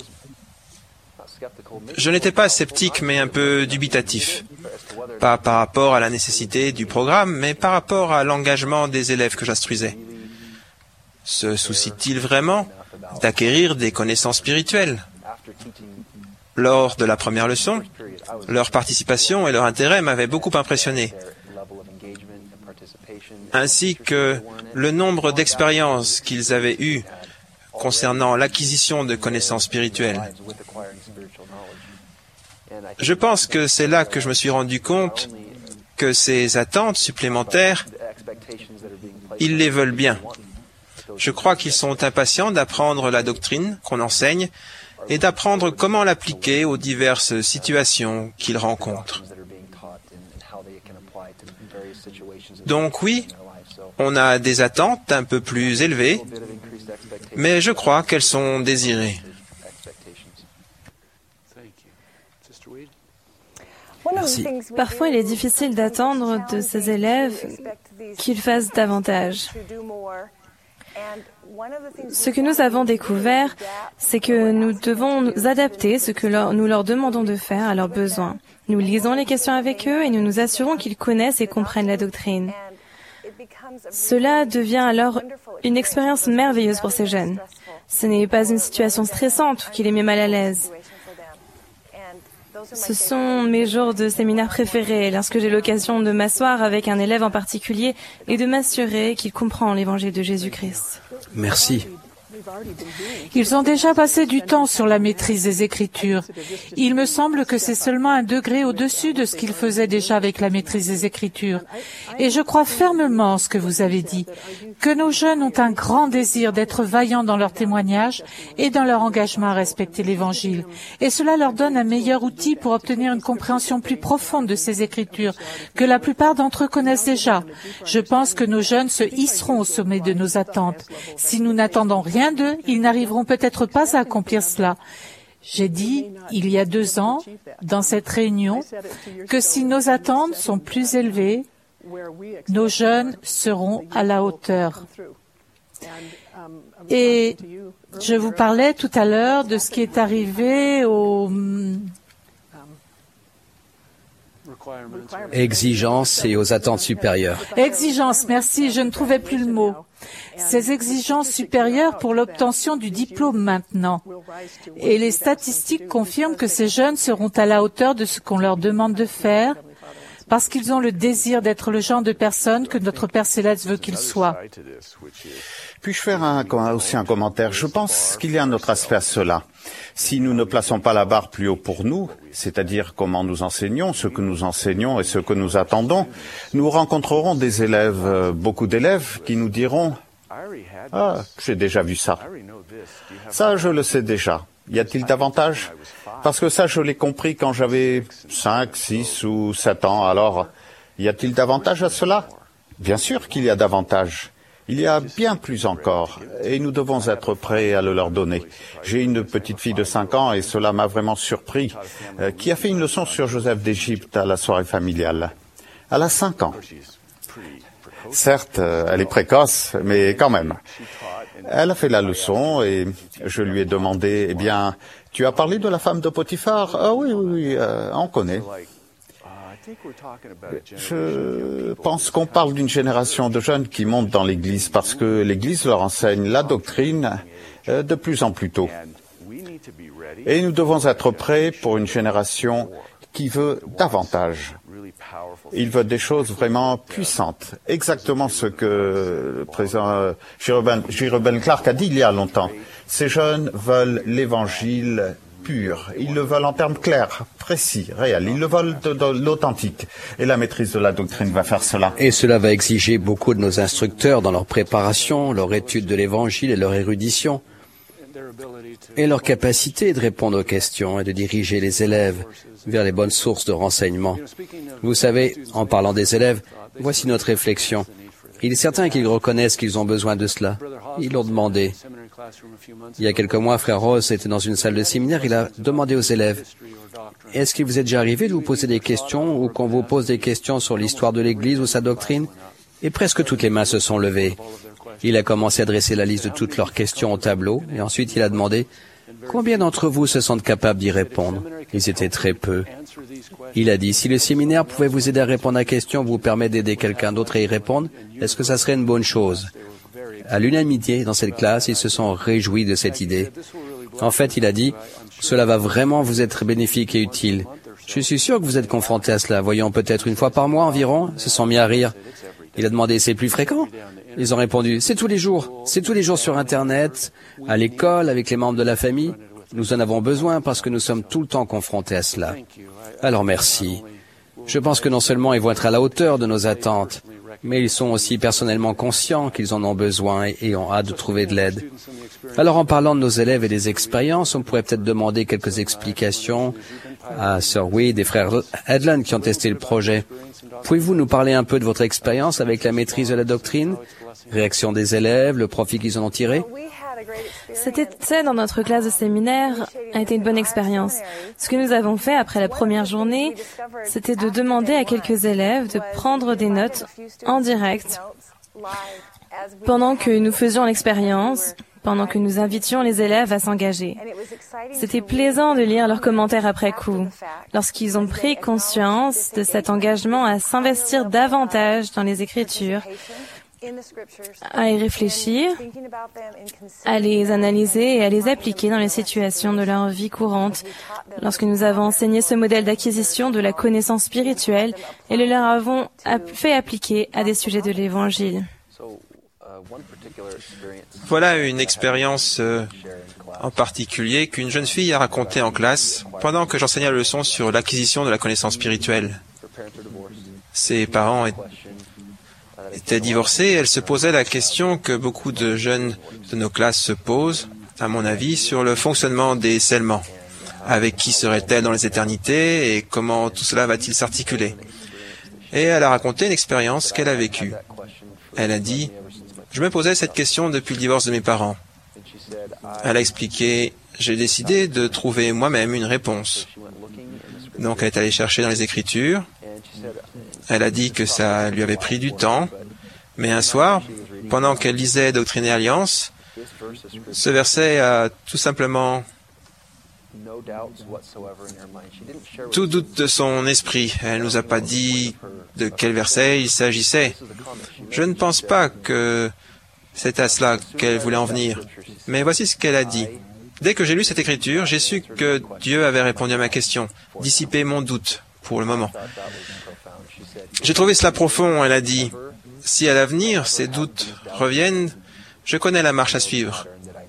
Speaker 2: je n'étais pas sceptique mais un peu dubitatif. Pas par rapport à la nécessité du programme, mais par rapport à l'engagement des élèves que j'instruisais. se soucient-ils vraiment d'acquérir des connaissances spirituelles? Lors de la première leçon, leur participation et leur intérêt m'avaient beaucoup impressionné, ainsi que le nombre d'expériences qu'ils avaient eues concernant l'acquisition de connaissances spirituelles. Je pense que c'est là que je me suis rendu compte que ces attentes supplémentaires, ils les veulent bien. Je crois qu'ils sont impatients d'apprendre la doctrine qu'on enseigne et d'apprendre comment l'appliquer aux diverses situations qu'ils rencontrent. Donc oui, on a des attentes un peu plus élevées, mais je crois qu'elles sont désirées.
Speaker 3: Merci.
Speaker 6: Parfois, il est difficile d'attendre de ces élèves qu'ils fassent davantage. Ce que nous avons découvert, c'est que nous devons nous adapter ce que leur, nous leur demandons de faire à leurs besoins. Nous lisons les questions avec eux et nous nous assurons qu'ils connaissent et comprennent la doctrine. Cela devient alors une expérience merveilleuse pour ces jeunes. Ce n'est pas une situation stressante qui les met mal à l'aise. Ce sont mes jours de séminaire préférés, lorsque j'ai l'occasion de m'asseoir avec un élève en particulier et de m'assurer qu'il comprend l'évangile de Jésus-Christ.
Speaker 3: Merci.
Speaker 7: Ils ont déjà passé du temps sur la maîtrise des Écritures. Il me semble que c'est seulement un degré au-dessus de ce qu'ils faisaient déjà avec la maîtrise des Écritures. Et je crois fermement ce que vous avez dit, que nos jeunes ont un grand désir d'être vaillants dans leur témoignage et dans leur engagement à respecter l'Évangile. Et cela leur donne un meilleur outil pour obtenir une compréhension plus profonde de ces Écritures, que la plupart d'entre eux connaissent déjà. Je pense que nos jeunes se hisseront au sommet de nos attentes. Si nous n'attendons rien d'eux, ils n'arriveront peut-être pas à accomplir cela. J'ai dit, il y a deux ans, dans cette réunion, que si nos attentes sont plus élevées, nos jeunes seront à la hauteur. Et je vous parlais tout à l'heure de ce qui est arrivé aux
Speaker 3: Exigences et aux attentes supérieures.
Speaker 7: Exigences, merci, je ne trouvais plus le mot. Ces exigences supérieures pour l'obtention du diplôme maintenant. Et les statistiques confirment que ces jeunes seront à la hauteur de ce qu'on leur demande de faire, parce qu'ils ont le désir d'être le genre de personne que notre Père Céleste veut qu'ils soient.
Speaker 5: Puis-je faire un, aussi un commentaire? Je pense qu'il y a un autre aspect à cela. Si nous ne plaçons pas la barre plus haut pour nous, c'est-à-dire comment nous enseignons, ce que nous enseignons et ce que nous attendons, nous rencontrerons des élèves, beaucoup d'élèves, qui nous diront « Ah, j'ai déjà vu ça. Ça, je le sais déjà. Y a-t-il davantage? Parce que ça, je l'ai compris quand j'avais cinq, six ou sept ans. Alors, y a-t-il davantage à cela? Bien sûr qu'il y a davantage. Il y a bien plus encore, et nous devons être prêts à le leur donner. J'ai une petite fille de cinq ans, et cela m'a vraiment surpris, euh, qui a fait une leçon sur Joseph d'Égypte à la soirée familiale. Elle a cinq ans. Certes, euh, elle est précoce, mais quand même. Elle a fait la leçon, et je lui ai demandé, eh bien, tu as parlé de la femme de Potiphar? Ah oui, oui, oui, euh, on connaît. Je pense qu'on parle d'une génération de jeunes qui montent dans l'Église parce que l'Église leur enseigne la doctrine de plus en plus tôt. Et nous devons être prêts pour une génération qui veut davantage. Il veut des choses vraiment puissantes. Exactement ce que le président J. Reuben Clark a dit il y a longtemps. Ces jeunes veulent l'Évangile pur. Ils le veulent en termes clairs, précis, réels. Ils le veulent de, de l'authentique. Et la maîtrise de la doctrine va faire cela.
Speaker 3: Et cela va exiger beaucoup de nos instructeurs dans leur préparation, leur étude de l'Évangile et leur érudition, et leur capacité de répondre aux questions et de diriger les élèves vers les bonnes sources de renseignements. Vous savez, en parlant des élèves, voici notre réflexion. Il est certain qu'ils reconnaissent qu'ils ont besoin de cela. Ils l'ont demandé. Il y a quelques mois, Frère Ross était dans une salle de séminaire. Il a demandé aux élèves, « Est-ce qu'il vous est déjà arrivé de vous poser des questions ou qu'on vous pose des questions sur l'histoire de l'Église ou sa doctrine ?» Et presque toutes les mains se sont levées. Il a commencé à dresser la liste de toutes leurs questions au tableau et ensuite il a demandé, « Combien d'entre vous se sentent capables d'y répondre ?» Ils étaient très peu. Il a dit, « Si le séminaire pouvait vous aider à répondre à la question, vous permet d'aider quelqu'un d'autre à y répondre, est-ce que ça serait une bonne chose ?» À l'unanimité dans cette classe, ils se sont réjouis de cette idée. En fait, il a dit, « Cela va vraiment vous être bénéfique et utile. Je suis sûr que vous êtes confrontés à cela. Voyons, peut-être une fois par mois environ. » Ils se sont mis à rire. Il a demandé, « C'est plus fréquent ?» Ils ont répondu, « C'est tous les jours. C'est tous les jours sur Internet, à l'école, avec les membres de la famille. Nous en avons besoin parce que nous sommes tout le temps confrontés à cela. » Alors merci. Je pense que non seulement ils vont être à la hauteur de nos attentes, mais ils sont aussi personnellement conscients qu'ils en ont besoin et ont hâte de trouver de l'aide. Alors en parlant de nos élèves et des expériences, on pourrait peut-être demander quelques explications à Sir Weed et frère Headland qui ont testé le projet. Pouvez-vous nous parler un peu de votre expérience avec la maîtrise de la doctrine, réaction des élèves, le profit qu'ils en ont tiré?
Speaker 6: Cet essai dans notre classe de séminaire a été une bonne expérience. Ce que nous avons fait après la première journée, c'était de demander à quelques élèves de prendre des notes en direct pendant que nous faisions l'expérience, pendant que nous invitions les élèves à s'engager. C'était plaisant de lire leurs commentaires après coup, lorsqu'ils ont pris conscience de cet engagement à s'investir davantage dans les Écritures, à y réfléchir, à les analyser et à les appliquer dans les situations de leur vie courante. Lorsque nous avons enseigné ce modèle d'acquisition de la connaissance spirituelle et le leur avons fait appliquer à des sujets de l'Évangile.
Speaker 2: Voilà une expérience euh, en particulier qu'une jeune fille a racontée en classe pendant que j'enseignais la leçon sur l'acquisition de la connaissance spirituelle. Ses parents étaient était divorcée, elle se posait la question que beaucoup de jeunes de nos classes se posent, à mon avis, sur le fonctionnement des scellements. Avec qui serait-elle dans les éternités et comment tout cela va-t-il s'articuler? Et elle a raconté une expérience qu'elle a vécue. Elle a dit, « Je me posais cette question depuis le divorce de mes parents. » Elle a expliqué, « J'ai décidé de trouver moi-même une réponse. » Donc elle est allée chercher dans les Écritures. Elle a dit que ça lui avait pris du temps, mais un soir, pendant qu'elle lisait Doctrine et Alliance, ce verset a tout simplement tout doute de son esprit. Elle nous a pas dit de quel verset il s'agissait. Je ne pense pas que c'est à cela qu'elle voulait en venir. Mais voici ce qu'elle a dit. Dès que j'ai lu cette écriture, j'ai su que Dieu avait répondu à ma question, dissiper mon doute pour le moment. J'ai trouvé cela profond, elle a dit. Si à l'avenir ces doutes reviennent, je connais la marche à suivre.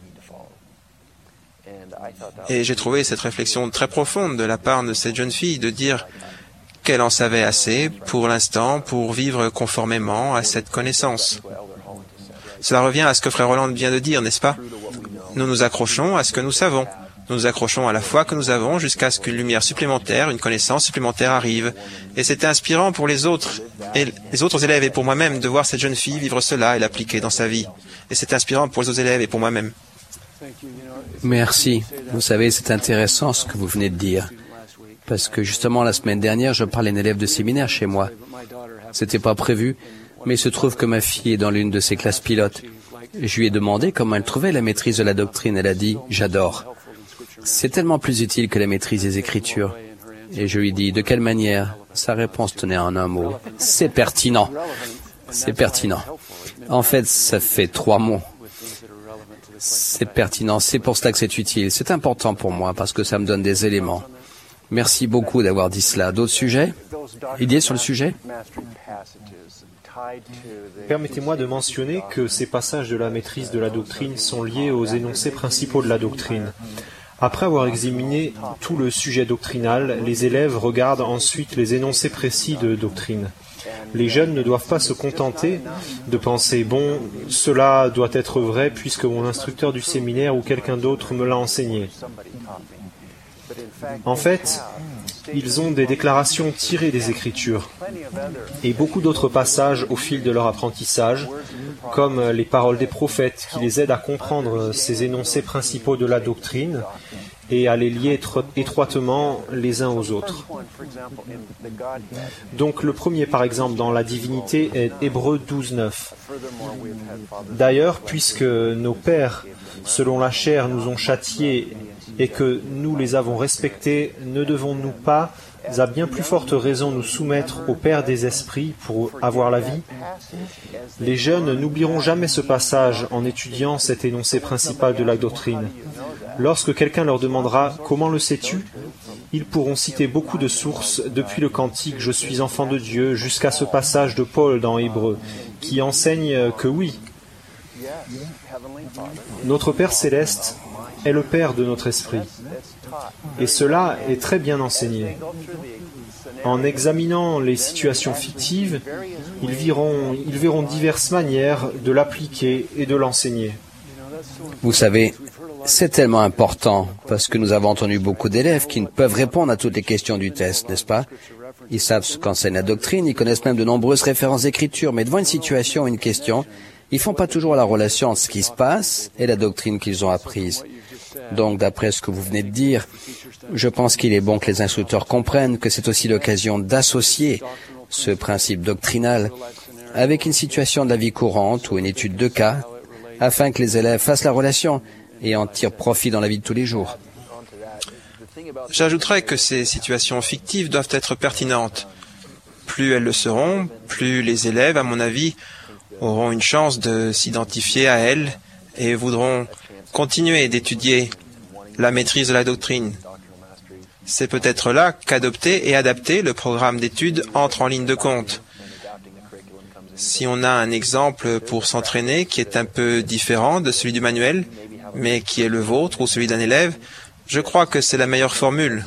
Speaker 2: Et j'ai trouvé cette réflexion très profonde de la part de cette jeune fille de dire qu'elle en savait assez pour l'instant pour vivre conformément à cette connaissance. Cela revient à ce que frère Roland vient de dire, n'est-ce pas? Nous nous accrochons à ce que nous savons. Nous nous accrochons à la foi que nous avons jusqu'à ce qu'une lumière supplémentaire, une connaissance supplémentaire arrive. Et c'était inspirant pour les autres, et les autres élèves et pour moi-même de voir cette jeune fille vivre cela et l'appliquer dans sa vie. Et c'est inspirant pour les autres élèves et pour moi-même.
Speaker 3: Merci. Vous savez, c'est intéressant ce que vous venez de dire. Parce que justement, la semaine dernière, je parlais d'un élève de séminaire chez moi. C'était pas prévu, mais il se trouve que ma fille est dans l'une de ses classes pilotes. Je lui ai demandé comment elle trouvait la maîtrise de la doctrine. Elle a dit « J'adore ». C'est tellement plus utile que la maîtrise des Écritures. Et je lui ai dit, de quelle manière? Sa réponse tenait en un mot. C'est pertinent. C'est pertinent. En fait, ça fait trois mots. C'est pertinent. C'est pour cela que c'est utile. C'est important pour moi parce que ça me donne des éléments. Merci beaucoup d'avoir dit cela. D'autres sujets? Idées sur le sujet?
Speaker 8: Permettez-moi de mentionner que ces passages de la maîtrise de la doctrine sont liés aux énoncés principaux de la doctrine. Après avoir examiné tout le sujet doctrinal, les élèves regardent ensuite les énoncés précis de doctrine. Les jeunes ne doivent pas se contenter de penser « bon, cela doit être vrai puisque mon instructeur du séminaire ou quelqu'un d'autre me l'a enseigné ». En fait, ils ont des déclarations tirées des Écritures et beaucoup d'autres passages au fil de leur apprentissage, comme les paroles des prophètes qui les aident à comprendre ces énoncés principaux de la doctrine et à les lier étroitement les uns aux autres. Donc le premier, par exemple, dans la divinité est Hébreux douze, neuf. D'ailleurs, puisque nos pères, selon la chair, nous ont châtiés et que nous les avons respectés, ne devons-nous pas, à bien plus forte raison nous soumettre au Père des esprits pour avoir la vie. Les jeunes n'oublieront jamais ce passage en étudiant cet énoncé principal de la doctrine. Lorsque quelqu'un leur demandera « Comment le sais-tu ?», ils pourront citer beaucoup de sources, depuis le cantique « Je suis enfant de Dieu » jusqu'à ce passage de Paul dans Hébreux, qui enseigne que oui, notre Père céleste est le Père de notre esprit. Et cela est très bien enseigné. En examinant les situations fictives, ils verront, ils verront diverses manières de l'appliquer et de l'enseigner.
Speaker 9: Vous savez, c'est tellement important, parce que nous avons entendu beaucoup d'élèves qui ne peuvent répondre à toutes les questions du test, n'est-ce pas? Ils savent ce qu'enseigne la doctrine, ils connaissent même de nombreuses références d'écriture, mais devant une situation ou une question, ils ne font pas toujours la relation entre ce qui se passe et la doctrine qu'ils ont apprise. Donc, d'après ce que vous venez de dire, je pense qu'il est bon que les instructeurs comprennent que c'est aussi l'occasion d'associer ce principe doctrinal avec une situation de la vie courante ou une étude de cas, afin que les élèves fassent la relation et en tirent profit dans la vie de tous les jours.
Speaker 2: J'ajouterais que ces situations fictives doivent être pertinentes. Plus elles le seront, plus les élèves, à mon avis, auront une chance de s'identifier à elles et voudront continuer d'étudier la maîtrise de la doctrine. C'est peut-être là qu'adopter et adapter le programme d'études entre en ligne de compte. Si on a un exemple pour s'entraîner qui est un peu différent de celui du manuel, mais qui est le vôtre ou celui d'un élève, je crois que c'est la meilleure formule.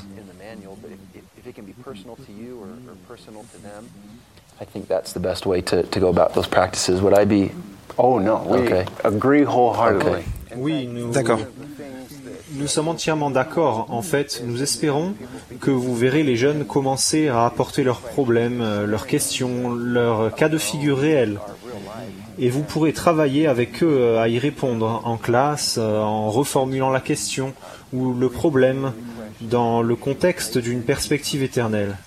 Speaker 10: I think that's the best way to, to go about those practices. Would I be...
Speaker 11: Oh no, we
Speaker 10: okay.
Speaker 11: agree wholeheartedly.
Speaker 10: Okay.
Speaker 8: Oui, nous,
Speaker 2: D'accord.
Speaker 8: Nous sommes entièrement d'accord. En fait, nous espérons que vous verrez les jeunes commencer à apporter leurs problèmes, leurs questions, leurs cas de figure réels. Et vous pourrez travailler avec eux à y répondre en classe, en reformulant la question ou le problème dans le contexte d'une perspective éternelle.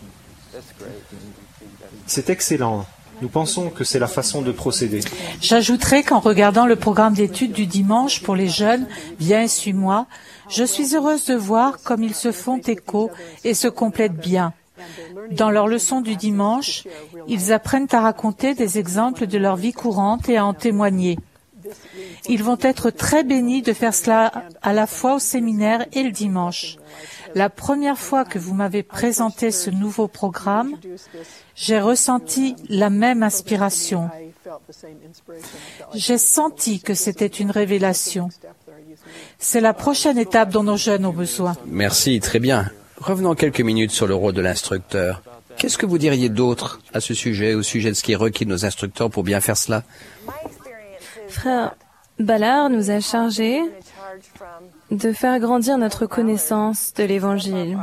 Speaker 8: C'est excellent. Nous pensons que c'est la façon de procéder.
Speaker 7: J'ajouterai qu'en regardant le programme d'études du dimanche pour les jeunes, Viens et suis-moi, je suis heureuse de voir comme ils se font écho et se complètent bien. Dans leurs leçons du dimanche, ils apprennent à raconter des exemples de leur vie courante et à en témoigner. Ils vont être très bénis de faire cela à la fois au séminaire et le dimanche. La première fois que vous m'avez présenté ce nouveau programme, j'ai ressenti la même inspiration. J'ai senti que c'était une révélation. C'est la prochaine étape dont nos jeunes ont besoin.
Speaker 9: Merci, très bien. Revenons quelques minutes sur le rôle de l'instructeur. Qu'est-ce que vous diriez d'autre à ce sujet, au sujet de ce qui est requis de nos instructeurs pour bien faire cela?
Speaker 6: Frère Ballard nous a chargés de faire grandir notre connaissance de l'Évangile.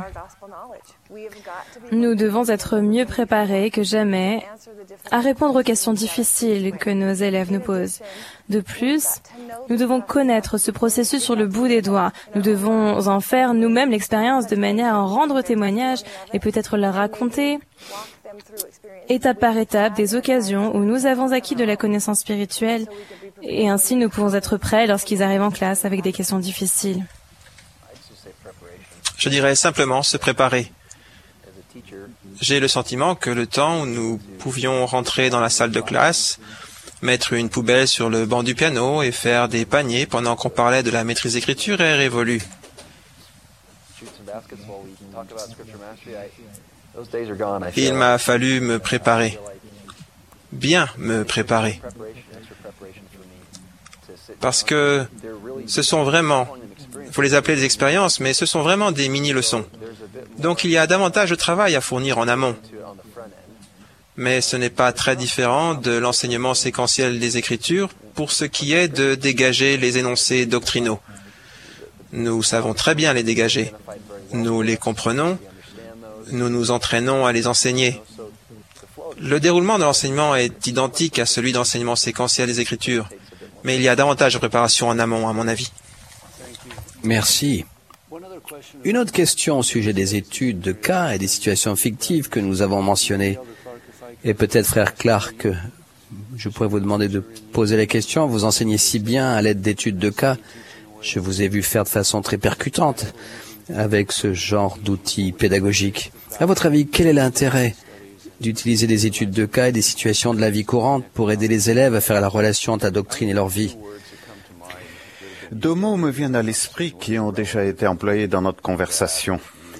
Speaker 6: Nous devons être mieux préparés que jamais à répondre aux questions difficiles que nos élèves nous posent. De plus, nous devons connaître ce processus sur le bout des doigts. Nous devons en faire nous-mêmes l'expérience de manière à en rendre témoignage et peut-être leur raconter, étape par étape, des occasions où nous avons acquis de la connaissance spirituelle et ainsi nous pouvons être prêts lorsqu'ils arrivent en classe avec des questions difficiles.
Speaker 2: Je dirais simplement se préparer. J'ai le sentiment que le temps où nous pouvions rentrer dans la salle de classe, mettre une poubelle sur le banc du piano et faire des paniers pendant qu'on parlait de la maîtrise d'écriture est révolu. Il m'a fallu me préparer. Bien me préparer. Parce que ce sont vraiment, il faut les appeler des expériences, mais ce sont vraiment des mini-leçons. Donc il y a davantage de travail à fournir en amont. Mais ce n'est pas très différent de l'enseignement séquentiel des Écritures pour ce qui est de dégager les énoncés doctrinaux. Nous savons très bien les dégager. Nous les comprenons. Nous nous entraînons à les enseigner. Le déroulement de l'enseignement est identique à celui de l'enseignement séquentiel des Écritures. Mais il y a davantage de préparation en amont, à mon avis.
Speaker 9: Merci. Une autre question au sujet des études de cas et des situations fictives que nous avons mentionnées. Et peut-être, frère Clark, je pourrais vous demander de poser la question. Vous enseignez si bien à l'aide d'études de cas. Je vous ai vu faire de façon très percutante. avec ce genre d'outils pédagogiques. À votre avis, quel est l'intérêt d'utiliser des études de cas et des situations de la vie courante pour aider les élèves à faire la relation entre la doctrine et leur vie?
Speaker 5: Deux mots me viennent à l'esprit qui ont déjà été employés dans notre conversation.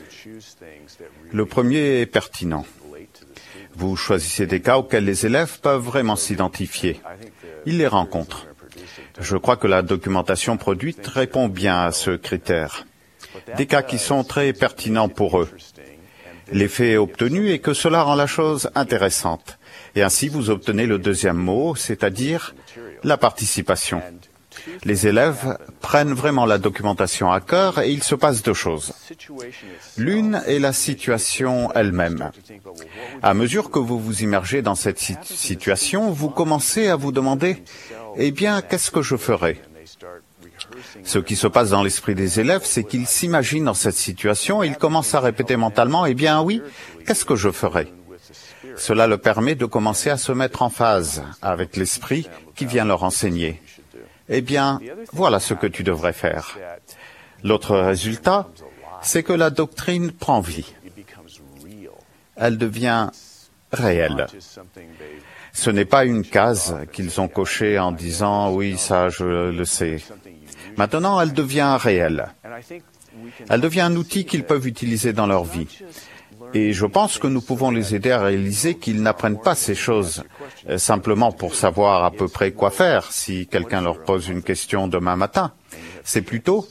Speaker 5: Le premier est pertinent. Vous choisissez des cas auxquels les élèves peuvent vraiment s'identifier. Ils les rencontrent. Je crois que la documentation produite répond bien à ce critère. Des cas qui sont très pertinents pour eux. L'effet obtenu est que cela rend la chose intéressante. Et ainsi, vous obtenez le deuxième mot, c'est-à-dire la participation. Les élèves prennent vraiment la documentation à cœur et il se passe deux choses. L'une est la situation elle-même. À mesure que vous vous immergez dans cette situation, vous commencez à vous demander, eh bien, qu'est-ce que je ferai? Ce qui se passe dans l'esprit des élèves, c'est qu'ils s'imaginent dans cette situation et ils commencent à répéter mentalement, eh bien oui, qu'est-ce que je ferai? Cela leur permet de commencer à se mettre en phase avec l'esprit qui vient leur enseigner. Eh bien, voilà ce que tu devrais faire. L'autre résultat, c'est que la doctrine prend vie. Elle devient réelle. Ce n'est pas une case qu'ils ont cochée en disant « oui, ça, je le sais ». Maintenant, elle devient réelle. Elle devient un outil qu'ils peuvent utiliser dans leur vie. Et je pense que nous pouvons les aider à réaliser qu'ils n'apprennent pas ces choses euh, simplement pour savoir à peu près quoi faire si quelqu'un leur pose une question demain matin. C'est plutôt,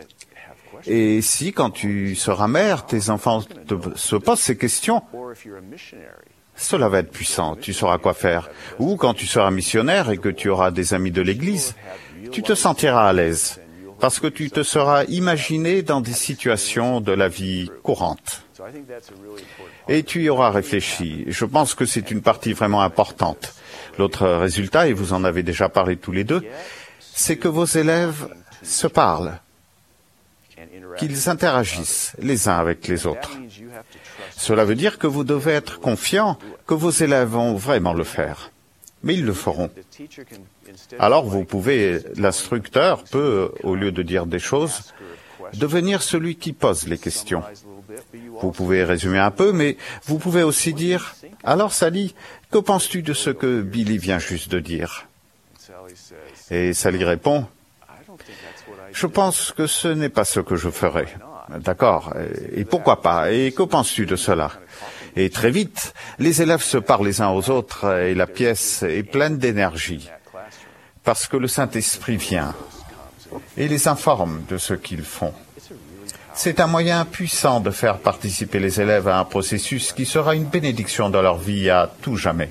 Speaker 5: et si quand tu seras mère, tes enfants te, se posent ces questions, cela va être puissant, tu sauras quoi faire. Ou quand tu seras missionnaire et que tu auras des amis de l'Église, tu te sentiras à l'aise parce que tu te seras imaginé dans des situations de la vie courante. Et tu y auras réfléchi. Je pense que c'est une partie vraiment importante. L'autre résultat, et vous en avez déjà parlé tous les deux, c'est que vos élèves se parlent, qu'ils interagissent les uns avec les autres. Cela veut dire que vous devez être confiant que vos élèves vont vraiment le faire. Mais ils le feront. Alors vous pouvez, l'instructeur peut, au lieu de dire des choses, devenir celui qui pose les questions. Vous pouvez résumer un peu, mais vous pouvez aussi dire « Alors Sally, que penses-tu de ce que Billy vient juste de dire ?» Et Sally répond « Je pense que ce n'est pas ce que je ferai. » D'accord, et pourquoi pas? Et que penses-tu de cela? Et très vite, les élèves se parlent les uns aux autres et la pièce est pleine d'énergie. Parce que le Saint-Esprit vient et les informe de ce qu'ils font. C'est un moyen puissant de faire participer les élèves à un processus qui sera une bénédiction dans leur vie à tout jamais.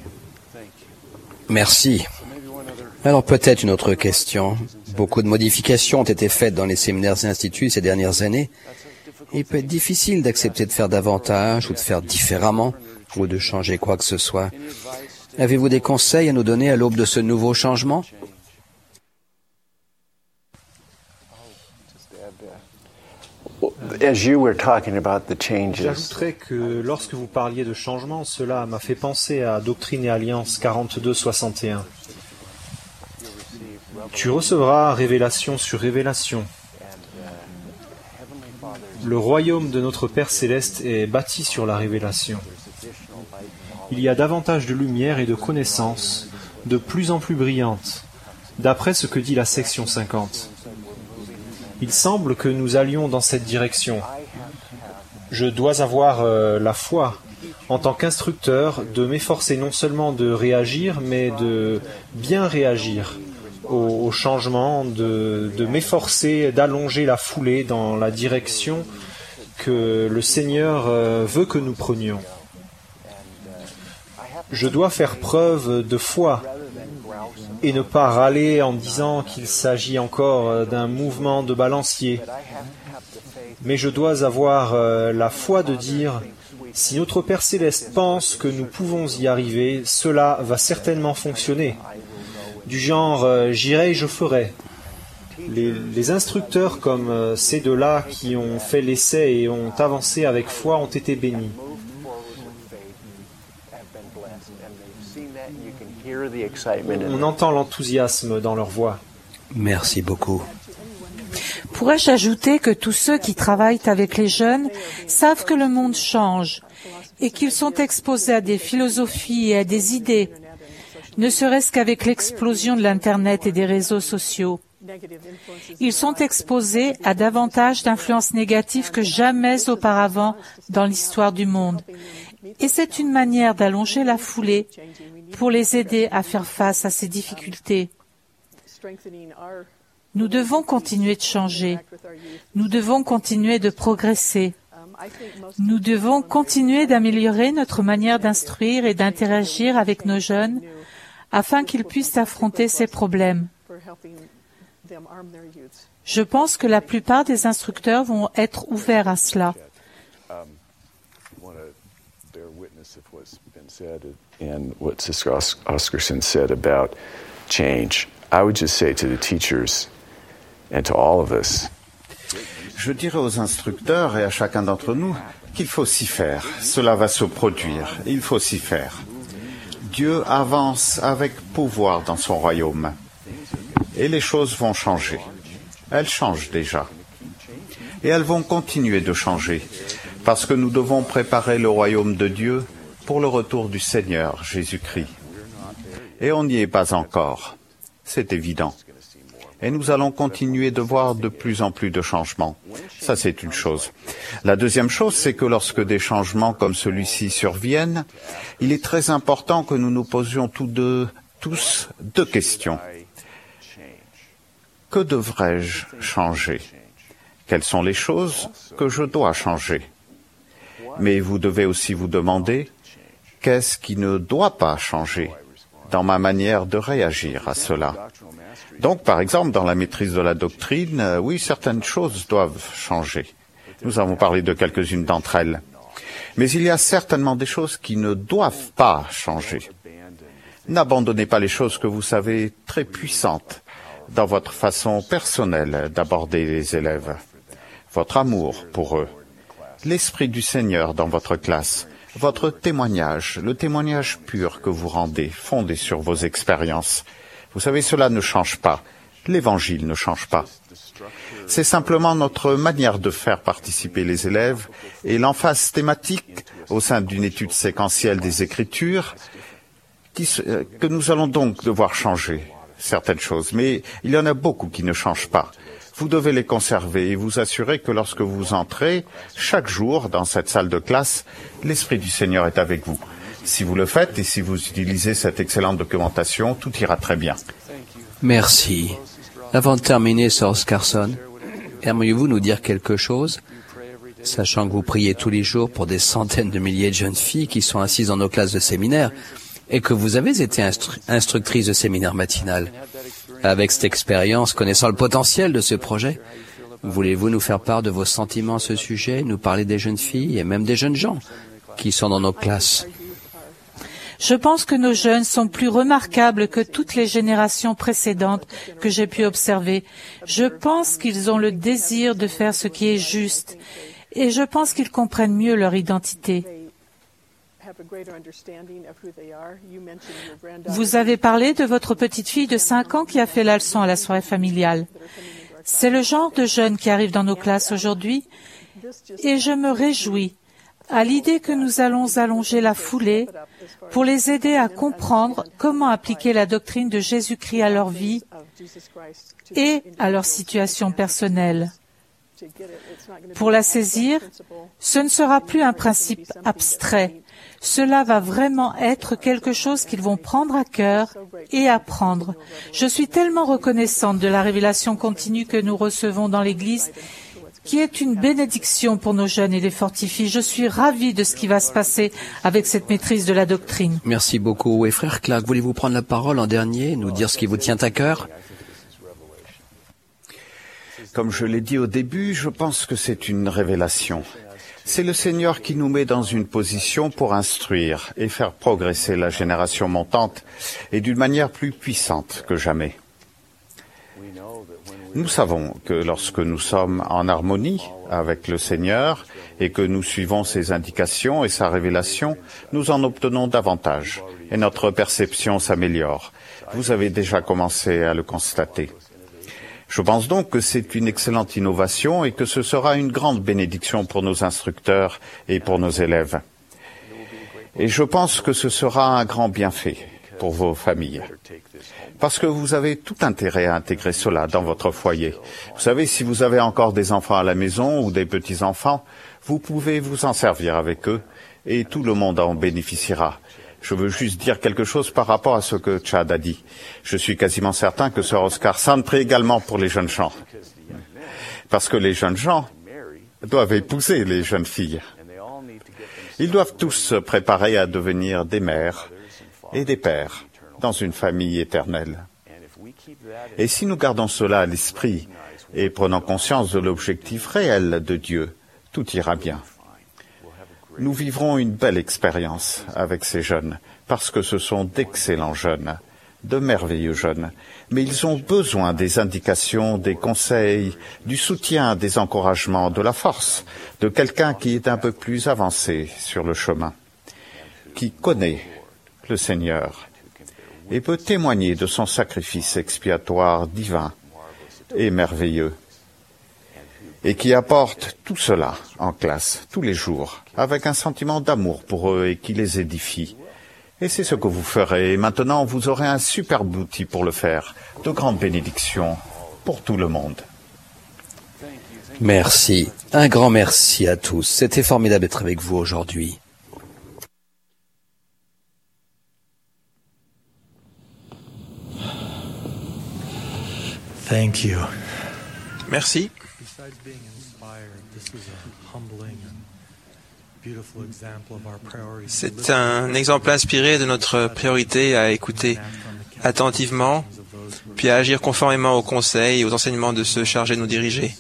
Speaker 9: Merci. Alors peut-être une autre question. Beaucoup de modifications ont été faites dans les séminaires et instituts ces dernières années. Il peut être difficile d'accepter de faire davantage ou de faire différemment ou de changer quoi que ce soit. Avez-vous des conseils à nous donner à l'aube de ce nouveau changement?
Speaker 8: J'ajouterais que lorsque vous parliez de changement, cela m'a fait penser à Doctrine et Alliance quarante-deux soixante et un. Tu recevras révélation sur révélation. Le royaume de notre Père Céleste est bâti sur la révélation. Il y a davantage de lumière et de connaissances, de plus en plus brillantes, d'après ce que dit la section cinquante. Il semble que nous allions dans cette direction. Je dois avoir euh, la foi, en tant qu'instructeur, de m'efforcer non seulement de réagir, mais de bien réagir au, au changement, de, de m'efforcer d'allonger la foulée dans la direction que le Seigneur euh, veut que nous prenions. Je dois faire preuve de foi et ne pas râler en disant qu'il s'agit encore d'un mouvement de balancier. Mais je dois avoir euh, la foi de dire, si notre Père Céleste pense que nous pouvons y arriver, cela va certainement fonctionner. Du genre, euh, j'irai et je ferai. Les, les instructeurs comme euh, ces deux-là qui ont fait l'essai et ont avancé avec foi ont été bénis.
Speaker 9: On entend l'enthousiasme dans leur voix. Merci beaucoup.
Speaker 7: Pourrais-je ajouter que tous ceux qui travaillent avec les jeunes savent que le monde change et qu'ils sont exposés à des philosophies et à des idées, ne serait-ce qu'avec l'explosion de l'Internet et des réseaux sociaux. Ils sont exposés à davantage d'influences négatives que jamais auparavant dans l'histoire du monde. Et c'est une manière d'allonger la foulée pour les aider à faire face à ces difficultés. Nous devons continuer de changer. Nous devons continuer de progresser. Nous devons continuer d'améliorer notre manière d'instruire et d'interagir avec nos jeunes afin qu'ils puissent affronter ces problèmes. Je pense que la plupart des instructeurs vont être ouverts à cela.
Speaker 12: And what Sister Oscarson said about change, I would just say to the teachers and to all of us.
Speaker 5: Je dirais aux instructeurs et à chacun d'entre nous qu'il faut s'y faire. Cela va se produire. Il faut s'y faire. Dieu avance avec pouvoir dans son royaume. Et les choses vont changer. Elles changent déjà. Et elles vont continuer de changer. Parce que nous devons préparer le royaume de Dieu pour le retour du Seigneur Jésus-Christ. Et on n'y est pas encore. C'est évident. Et nous allons continuer de voir de plus en plus de changements. Ça, c'est une chose. La deuxième chose, c'est que lorsque des changements comme celui-ci surviennent, il est très important que nous nous posions tous deux, tous deux questions. Que devrais-je changer? Quelles sont les choses que je dois changer? Mais vous devez aussi vous demander, qu'est-ce qui ne doit pas changer dans ma manière de réagir à cela? Donc, par exemple, dans la maîtrise de la doctrine, euh, oui, certaines choses doivent changer. Nous avons parlé de quelques-unes d'entre elles. Mais il y a certainement des choses qui ne doivent pas changer. N'abandonnez pas les choses que vous savez très puissantes dans votre façon personnelle d'aborder les élèves. Votre amour pour eux, l'Esprit du Seigneur dans votre classe, votre témoignage, le témoignage pur que vous rendez, fondé sur vos expériences. Vous savez, cela ne change pas. L'Évangile ne change pas. C'est simplement notre manière de faire participer les élèves et l'emphase thématique au sein d'une étude séquentielle des Écritures qui, que nous allons donc devoir changer certaines choses. Mais il y en a beaucoup qui ne changent pas. Vous devez les conserver et vous assurer que lorsque vous entrez, chaque jour, dans cette salle de classe, l'Esprit du Seigneur est avec vous. Si vous le faites et si vous utilisez cette excellente documentation, tout ira très bien.
Speaker 9: Merci. Avant de terminer, Sir Oscarson, aimeriez-vous nous dire quelque chose, sachant que vous priez tous les jours pour des centaines de milliers de jeunes filles qui sont assises dans nos classes de séminaire et que vous avez été instru- instructrice de séminaire matinal. Avec cette expérience, connaissant le potentiel de ce projet, voulez-vous nous faire part de vos sentiments à ce sujet, nous parler des jeunes filles et même des jeunes gens qui sont dans nos classes?
Speaker 7: Je pense que nos jeunes sont plus remarquables que toutes les générations précédentes que j'ai pu observer. Je pense qu'ils ont le désir de faire ce qui est juste et je pense qu'ils comprennent mieux leur identité. Vous avez parlé de votre petite fille de cinq ans qui a fait la leçon à la soirée familiale. C'est le genre de jeunes qui arrivent dans nos classes aujourd'hui et je me réjouis à l'idée que nous allons allonger la foulée pour les aider à comprendre comment appliquer la doctrine de Jésus-Christ à leur vie et à leur situation personnelle. Pour la saisir, ce ne sera plus un principe abstrait. Cela va vraiment être quelque chose qu'ils vont prendre à cœur et apprendre. Je suis tellement reconnaissante de la révélation continue que nous recevons dans l'Église, qui est une bénédiction pour nos jeunes et les fortifie. Je suis ravie de ce qui va se passer avec cette maîtrise de la doctrine.
Speaker 9: Merci beaucoup. Et frère Clark, voulez-vous prendre la parole en dernier, nous dire ce qui vous tient à cœur?
Speaker 5: Comme je l'ai dit au début, je pense que c'est une révélation. C'est le Seigneur qui nous met dans une position pour instruire et faire progresser la génération montante et d'une manière plus puissante que jamais. Nous savons que lorsque nous sommes en harmonie avec le Seigneur et que nous suivons ses indications et sa révélation, nous en obtenons davantage et notre perception s'améliore. Vous avez déjà commencé à le constater. Je pense donc que c'est une excellente innovation et que ce sera une grande bénédiction pour nos instructeurs et pour nos élèves. Et je pense que ce sera un grand bienfait pour vos familles. Parce que vous avez tout intérêt à intégrer cela dans votre foyer. Vous savez, si vous avez encore des enfants à la maison ou des petits-enfants, vous pouvez vous en servir avec eux et tout le monde en bénéficiera. Je veux juste dire quelque chose par rapport à ce que Chad a dit. Je suis quasiment certain que Sir Oscar Sand prie également pour les jeunes gens. Parce que les jeunes gens doivent épouser les jeunes filles. Ils doivent tous se préparer à devenir des mères et des pères dans une famille éternelle. Et si nous gardons cela à l'esprit et prenons conscience de l'objectif réel de Dieu, tout ira bien. Nous vivrons une belle expérience avec ces jeunes, parce que ce sont d'excellents jeunes, de merveilleux jeunes, mais ils ont besoin des indications, des conseils, du soutien, des encouragements, de la force, de quelqu'un qui est un peu plus avancé sur le chemin, qui connaît le Seigneur et peut témoigner de son sacrifice expiatoire divin et merveilleux, et qui apporte tout cela en classe, tous les jours, avec un sentiment d'amour pour eux et qui les édifie. Et c'est ce que vous ferez. Et maintenant, vous aurez un superbe outil pour le faire. De grandes bénédictions pour tout le monde.
Speaker 9: Merci. Un grand merci à tous. C'était formidable d'être avec vous aujourd'hui.
Speaker 4: Thank you.
Speaker 2: Merci. C'est un exemple inspiré de notre priorité à écouter attentivement, puis à agir conformément aux conseils et aux enseignements de ceux chargés de nous diriger.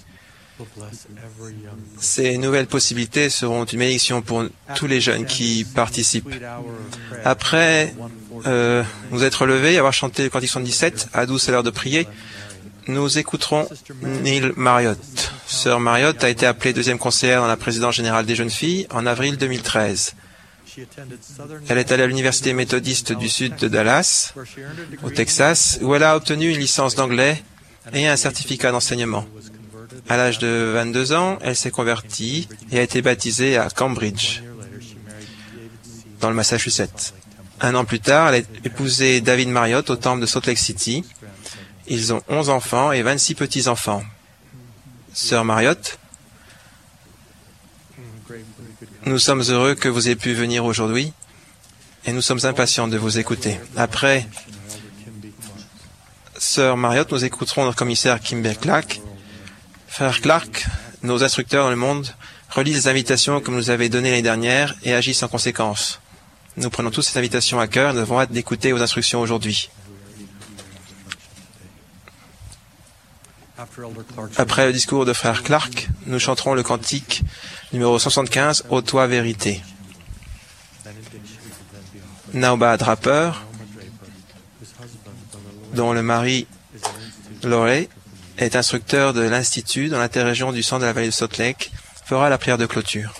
Speaker 2: Ces nouvelles possibilités seront une bénédiction pour tous les jeunes qui participent. Après euh, nous être levés et avoir chanté le cantique soixante-dix-sept, à douze c'est l'heure de prier, nous écouterons Neil Marriott. Sœur Marriott a été appelée deuxième conseillère dans la présidence générale des jeunes filles en avril deux mille treize. Elle est allée à l'université méthodiste du sud de Dallas, au Texas, où elle a obtenu une licence d'anglais et un certificat d'enseignement. À l'âge de vingt-deux ans, elle s'est convertie et a été baptisée à Cambridge, dans le Massachusetts. Un an plus tard, elle a épousé David Marriott au temple de Salt Lake City. Ils ont onze enfants et vingt-six petits-enfants. Sœur Marriott, nous sommes heureux que vous ayez pu venir aujourd'hui et nous sommes impatients de vous écouter. Après Sœur Marriott, nous écouterons notre commissaire Kimber Clark. Frère Clark, nos instructeurs dans le monde, relisent les invitations que vous nous avez données l'année dernière et agissent en conséquence. Nous prenons tous ces invitations à cœur et nous avons hâte d'écouter vos instructions aujourd'hui. Après le discours de frère Clark, nous chanterons le cantique numéro cent soixante-quinze, Ô toi vérité. Nauba Draper, dont le mari Laurie est instructeur de l'Institut dans l'interrégion du centre de la vallée de Salt Lake, fera la prière de clôture.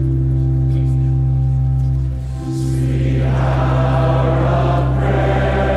Speaker 13: Prayer.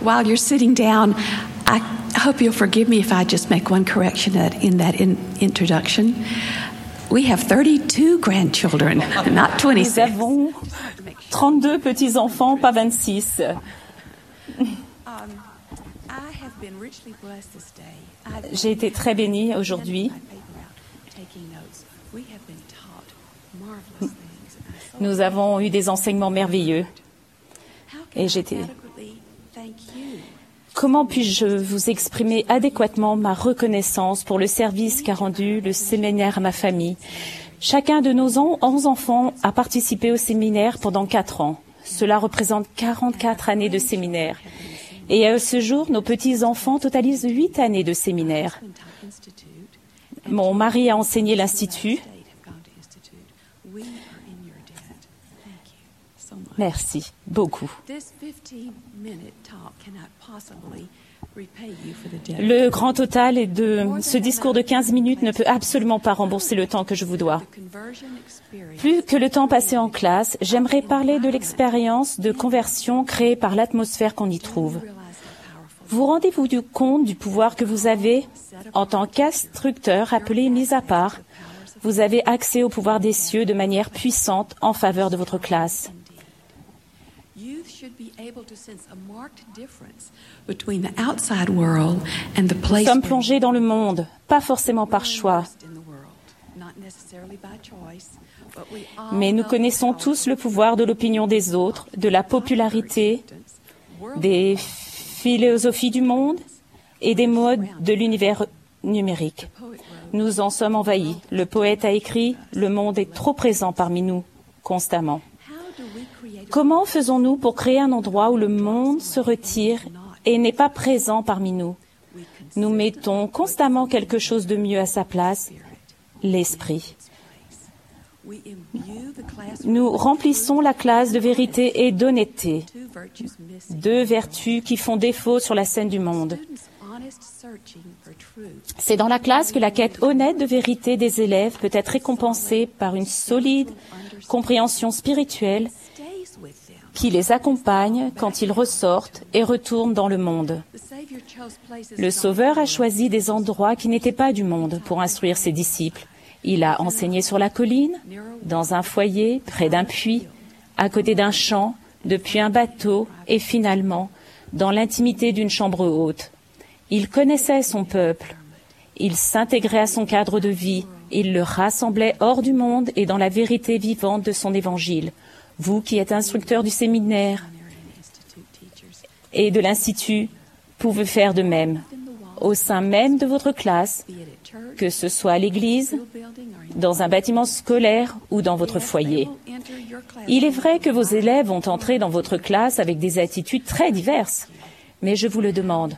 Speaker 13: while you're sitting down, I hope you'll forgive me if I just make one correction in that in introduction. We have thirty-two grandchildren, not twenty-six.
Speaker 14: Nous avons trente-deux petits-enfants, pas vingt-six. J'ai été très bénie aujourd'hui. Nous avons eu des enseignements merveilleux. Et j'étais... Comment puis-je vous exprimer adéquatement ma reconnaissance pour le service qu'a rendu le séminaire à ma famille? Chacun de nos onze enfants a participé au séminaire pendant quatre ans. Cela représente quarante-quatre années de séminaire. Et à ce jour, nos petits-enfants totalisent huit années de séminaire. Mon mari a enseigné l'Institut. Merci beaucoup. Le grand total est de ce discours de quinze minutes ne peut absolument pas rembourser le temps que je vous dois. Plus que le temps passé en classe, j'aimerais parler de l'expérience de conversion créée par l'atmosphère qu'on y trouve. Vous rendez-vous compte du pouvoir que vous avez en tant qu'instructeur appelé mis à part? Vous avez accès au pouvoir des cieux de manière puissante en faveur de votre classe. Nous sommes plongés dans le monde, pas forcément par choix. Mais nous connaissons tous le pouvoir de l'opinion des autres, de la popularité, des philosophies du monde et des modes de l'univers numérique. Nous en sommes envahis. Le poète a écrit « Le monde est trop présent parmi nous, constamment ». Comment faisons-nous pour créer un endroit où le monde se retire et n'est pas présent parmi nous? Nous mettons constamment quelque chose de mieux à sa place, l'esprit. Nous remplissons la classe de vérité et d'honnêteté, deux vertus qui font défaut sur la scène du monde. C'est dans la classe que la quête honnête de vérité des élèves peut être récompensée par une solide compréhension spirituelle qui les accompagne quand ils ressortent et retournent dans le monde. Le Sauveur a choisi des endroits qui n'étaient pas du monde pour instruire ses disciples. Il a enseigné sur la colline, dans un foyer, près d'un puits, à côté d'un champ, depuis un bateau et finalement dans l'intimité d'une chambre haute. Il connaissait son peuple. Il s'intégrait à son cadre de vie. Il le rassemblait hors du monde et dans la vérité vivante de son évangile. Vous qui êtes instructeur du séminaire et de l'Institut, pouvez faire de même. Au sein même de votre classe, que ce soit à l'église, dans un bâtiment scolaire ou dans votre foyer. Il est vrai que vos élèves vont entrer dans votre classe avec des attitudes très diverses, mais je vous le demande.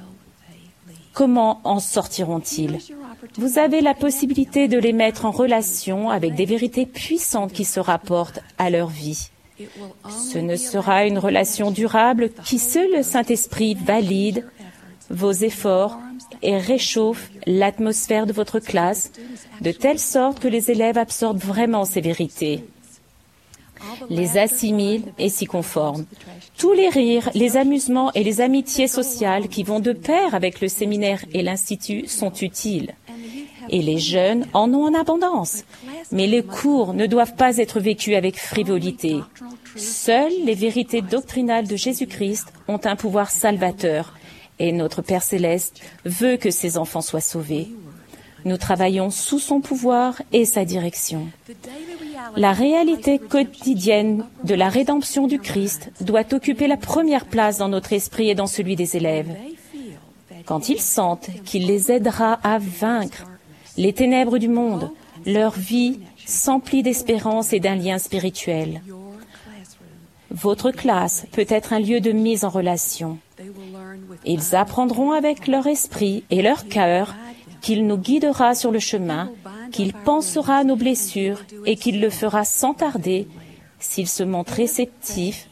Speaker 14: Comment en sortiront-ils? Vous avez la possibilité de les mettre en relation avec des vérités puissantes qui se rapportent à leur vie. Ce ne sera une relation durable qui seul le Saint-Esprit valide vos efforts et réchauffe l'atmosphère de votre classe de telle sorte que les élèves absorbent vraiment ces vérités, les assimilent et s'y conforment. Tous les rires, les amusements et les amitiés sociales qui vont de pair avec le séminaire et l'Institut sont utiles. Et les jeunes en ont en abondance. Mais les cours ne doivent pas être vécus avec frivolité. Seules les vérités doctrinales de Jésus-Christ ont un pouvoir salvateur. Et notre Père Céleste veut que ses enfants soient sauvés. Nous travaillons sous son pouvoir et sa direction. La réalité quotidienne de la rédemption du Christ doit occuper la première place dans notre esprit et dans celui des élèves. Quand ils sentent qu'il les aidera à vaincre les ténèbres du monde, leur vie s'emplit d'espérance et d'un lien spirituel. Votre classe peut être un lieu de mise en relation. Ils apprendront avec leur esprit et leur cœur qu'il nous guidera sur le chemin, qu'il pansera à nos blessures et qu'il le fera sans tarder s'ils se montrent réceptifs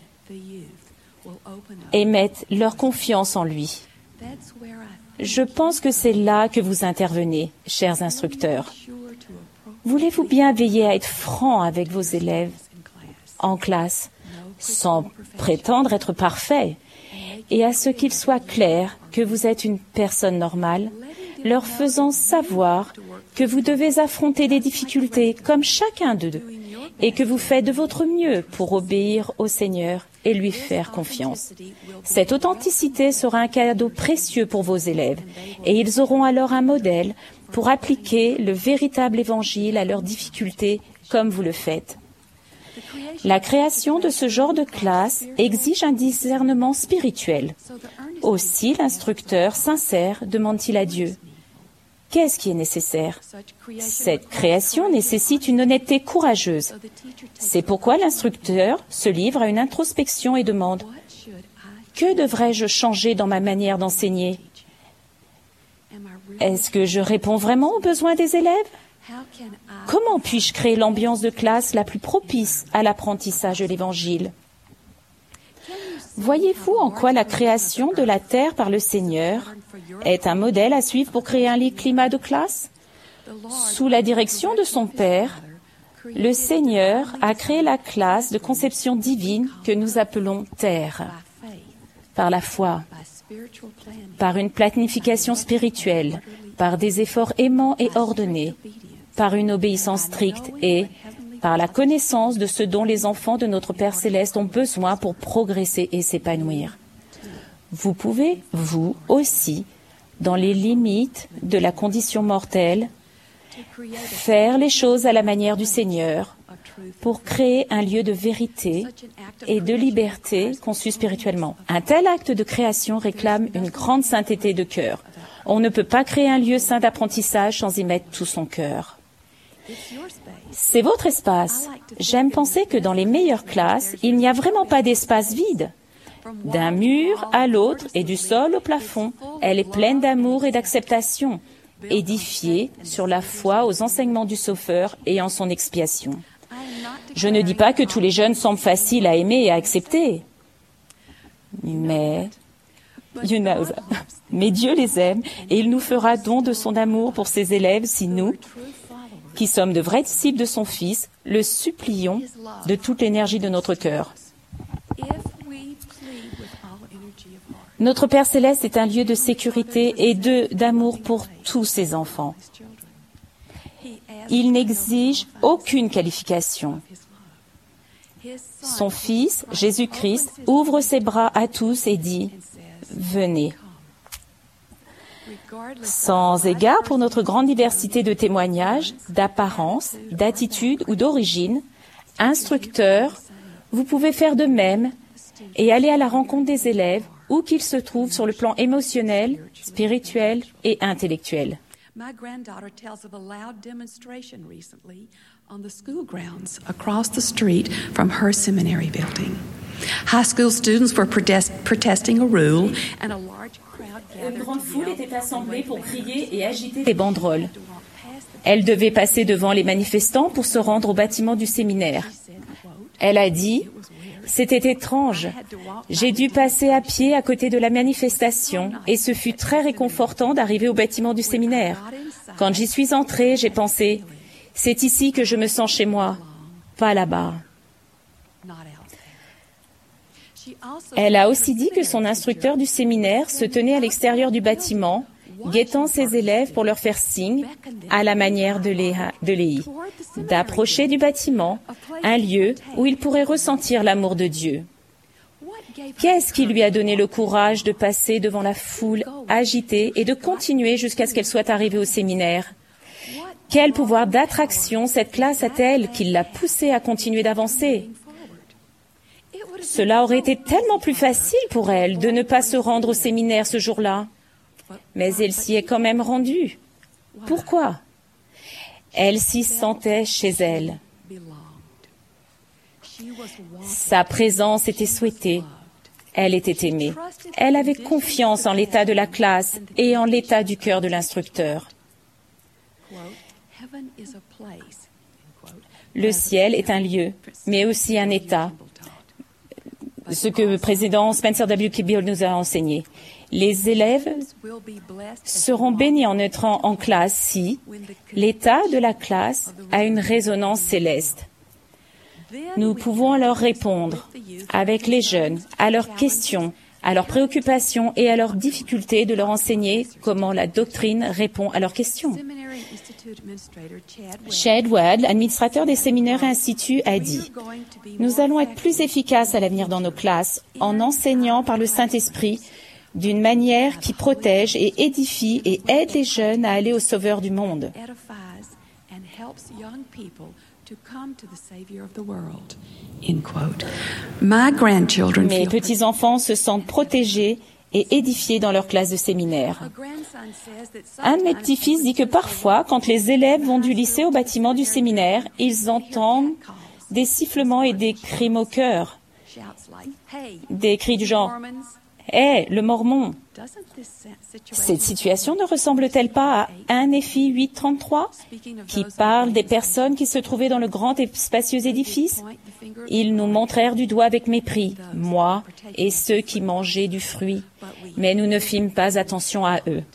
Speaker 14: et mettent leur confiance en lui. Je pense que c'est là que vous intervenez, chers instructeurs. Voulez-vous bien veiller à être franc avec vos élèves en classe, sans prétendre être parfait, et à ce qu'il soit clair que vous êtes une personne normale, leur faisant savoir que vous devez affronter des difficultés comme chacun d'eux et que vous faites de votre mieux pour obéir au Seigneur et lui faire confiance. Cette authenticité sera un cadeau précieux pour vos élèves et ils auront alors un modèle pour appliquer le véritable évangile à leurs difficultés comme vous le faites. La création de ce genre de classe exige un discernement spirituel. Aussi, l'instructeur sincère demande-t-il à Dieu: qu'est-ce qui est nécessaire? Cette création nécessite une honnêteté courageuse. C'est pourquoi l'instructeur se livre à une introspection et demande: que devrais-je changer dans ma manière d'enseigner? Est-ce que je réponds vraiment aux besoins des élèves? Comment puis-je créer l'ambiance de classe la plus propice à l'apprentissage de l'Évangile? Voyez-vous en quoi la création de la terre par le Seigneur est un modèle à suivre pour créer un climat de classe? Sous la direction de son Père, le Seigneur a créé la classe de conception divine que nous appelons terre, par la foi, par une planification spirituelle, par des efforts aimants et ordonnés, par une obéissance stricte et par la connaissance de ce dont les enfants de notre Père Céleste ont besoin pour progresser et s'épanouir. Vous pouvez, vous aussi, dans les limites de la condition mortelle, faire les choses à la manière du Seigneur pour créer un lieu de vérité et de liberté conçu spirituellement. Un tel acte de création réclame une grande sainteté de cœur. On ne peut pas créer un lieu saint d'apprentissage sans y mettre tout son cœur. C'est votre espace. J'aime penser que dans les meilleures classes, il n'y a vraiment pas d'espace vide. D'un mur à l'autre et du sol au plafond, elle est pleine d'amour et d'acceptation, édifiée sur la foi aux enseignements du Sauveur et en son expiation. Je ne dis pas que tous les jeunes semblent faciles à aimer et à accepter, mais, you know that. Mais Dieu les aime et il nous fera don de son amour pour ses élèves si nous, qui sommes de vrais disciples de son Fils, le supplions de toute l'énergie de notre cœur. Notre Père Céleste est un lieu de sécurité et de, d'amour pour tous ses enfants. Il n'exige aucune qualification. Son Fils, Jésus-Christ, ouvre ses bras à tous et dit « Venez ». Sans égard pour notre grande diversité de témoignages, d'apparence, d'attitude ou d'origine, instructeurs, vous pouvez faire de même et aller à la rencontre des élèves où qu'ils se trouvent sur le plan émotionnel, spirituel et intellectuel.
Speaker 13: My granddaughter tells of a loud demonstration recently on the school grounds across the street from her seminary building. High school students were protest- protesting a rule and a large crowd gathered.
Speaker 14: Une grande foule était assemblée pour crier et agiter des banderoles. Elle devait passer devant les manifestants pour se rendre au bâtiment du séminaire. Elle a dit: c'était étrange. J'ai dû passer à pied à côté de la manifestation et ce fut très réconfortant d'arriver au bâtiment du séminaire. Quand j'y suis entrée, j'ai pensé: c'est ici que je me sens chez moi, pas là-bas. Elle a aussi dit que son instructeur du séminaire se tenait à l'extérieur du bâtiment, guettant ses élèves pour leur faire signe, à la manière de Léa, de Léhi, d'approcher du bâtiment, un lieu où il pourrait ressentir l'amour de Dieu. Qu'est-ce qui lui a donné le courage de passer devant la foule agitée et de continuer jusqu'à ce qu'elle soit arrivée au séminaire? Quel pouvoir d'attraction cette classe a-t-elle qui l'a poussée à continuer d'avancer? Cela aurait été tellement plus facile pour elle de ne pas se rendre au séminaire ce jour-là. Mais elle s'y est quand même rendue. Pourquoi? Elle s'y sentait chez elle. Sa présence était souhaitée. Elle était aimée. Elle avait confiance en l'état de la classe et en l'état du cœur de l'instructeur. Le ciel est un lieu, mais aussi un état. Ce que le président Spencer W. Kimball nous a enseigné. Les élèves seront bénis en entrant en classe si l'état de la classe a une résonance céleste. Nous pouvons alors répondre avec les jeunes à leurs questions à leurs préoccupations et à leurs difficultés de leur enseigner comment la doctrine répond à leurs questions. Chad Wad, administrateur des séminaires et instituts, a dit « Nous allons être plus efficaces à l'avenir dans nos classes en enseignant par le Saint-Esprit d'une manière qui protège et édifie et aide les jeunes à aller au Sauveur du monde. » Mes petits-enfants se sentent protégés et édifiés dans leur classe de séminaire. Un de mes petits-fils dit que parfois, quand les élèves vont du lycée au bâtiment du séminaire, ils entendent des sifflements et des cris moqueurs. Des cris du genre « Hé, le mormon !» Cette situation ne ressemble-t-elle pas à un Néphi huit trente-trois qui parle des personnes qui se trouvaient dans le grand et spacieux édifice? Ils nous montrèrent du doigt avec mépris, moi et ceux qui mangeaient du fruit, mais nous ne fîmes pas attention à eux.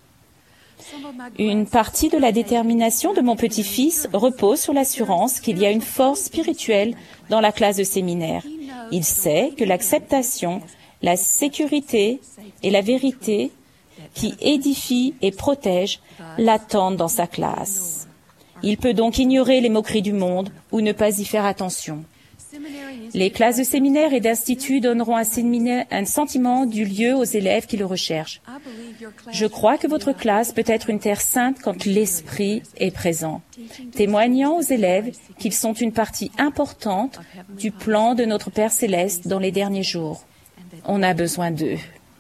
Speaker 14: Une partie de la détermination de mon petit-fils repose sur l'assurance qu'il y a une force spirituelle dans la classe de séminaire. Il sait que l'acceptation, la sécurité et la vérité qui édifient et protègent l'attendent dans sa classe. Il peut donc ignorer les moqueries du monde ou ne pas y faire attention. Les classes de séminaire et d'institut donneront un sentiment du lieu aux élèves qui le recherchent. Je crois que votre classe peut être une terre sainte quand l'Esprit est présent, témoignant aux élèves qu'ils sont une partie importante du plan de notre Père Céleste dans les derniers jours. On a besoin d'eux.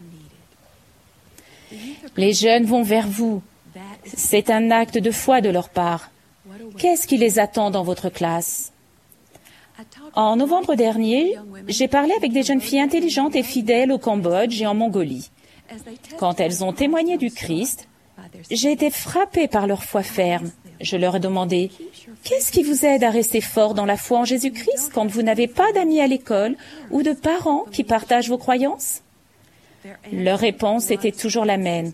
Speaker 14: Les jeunes vont vers vous. C'est un acte de foi de leur part. Qu'est-ce qui les attend dans votre classe? En novembre dernier, j'ai parlé avec des jeunes filles intelligentes et fidèles au Cambodge et en Mongolie. Quand elles ont témoigné du Christ, j'ai été frappée par leur foi ferme. Je leur ai demandé « Qu'est-ce qui vous aide à rester fort dans la foi en Jésus-Christ quand vous n'avez pas d'amis à l'école ou de parents qui partagent vos croyances ?» Leur réponse était toujours la même.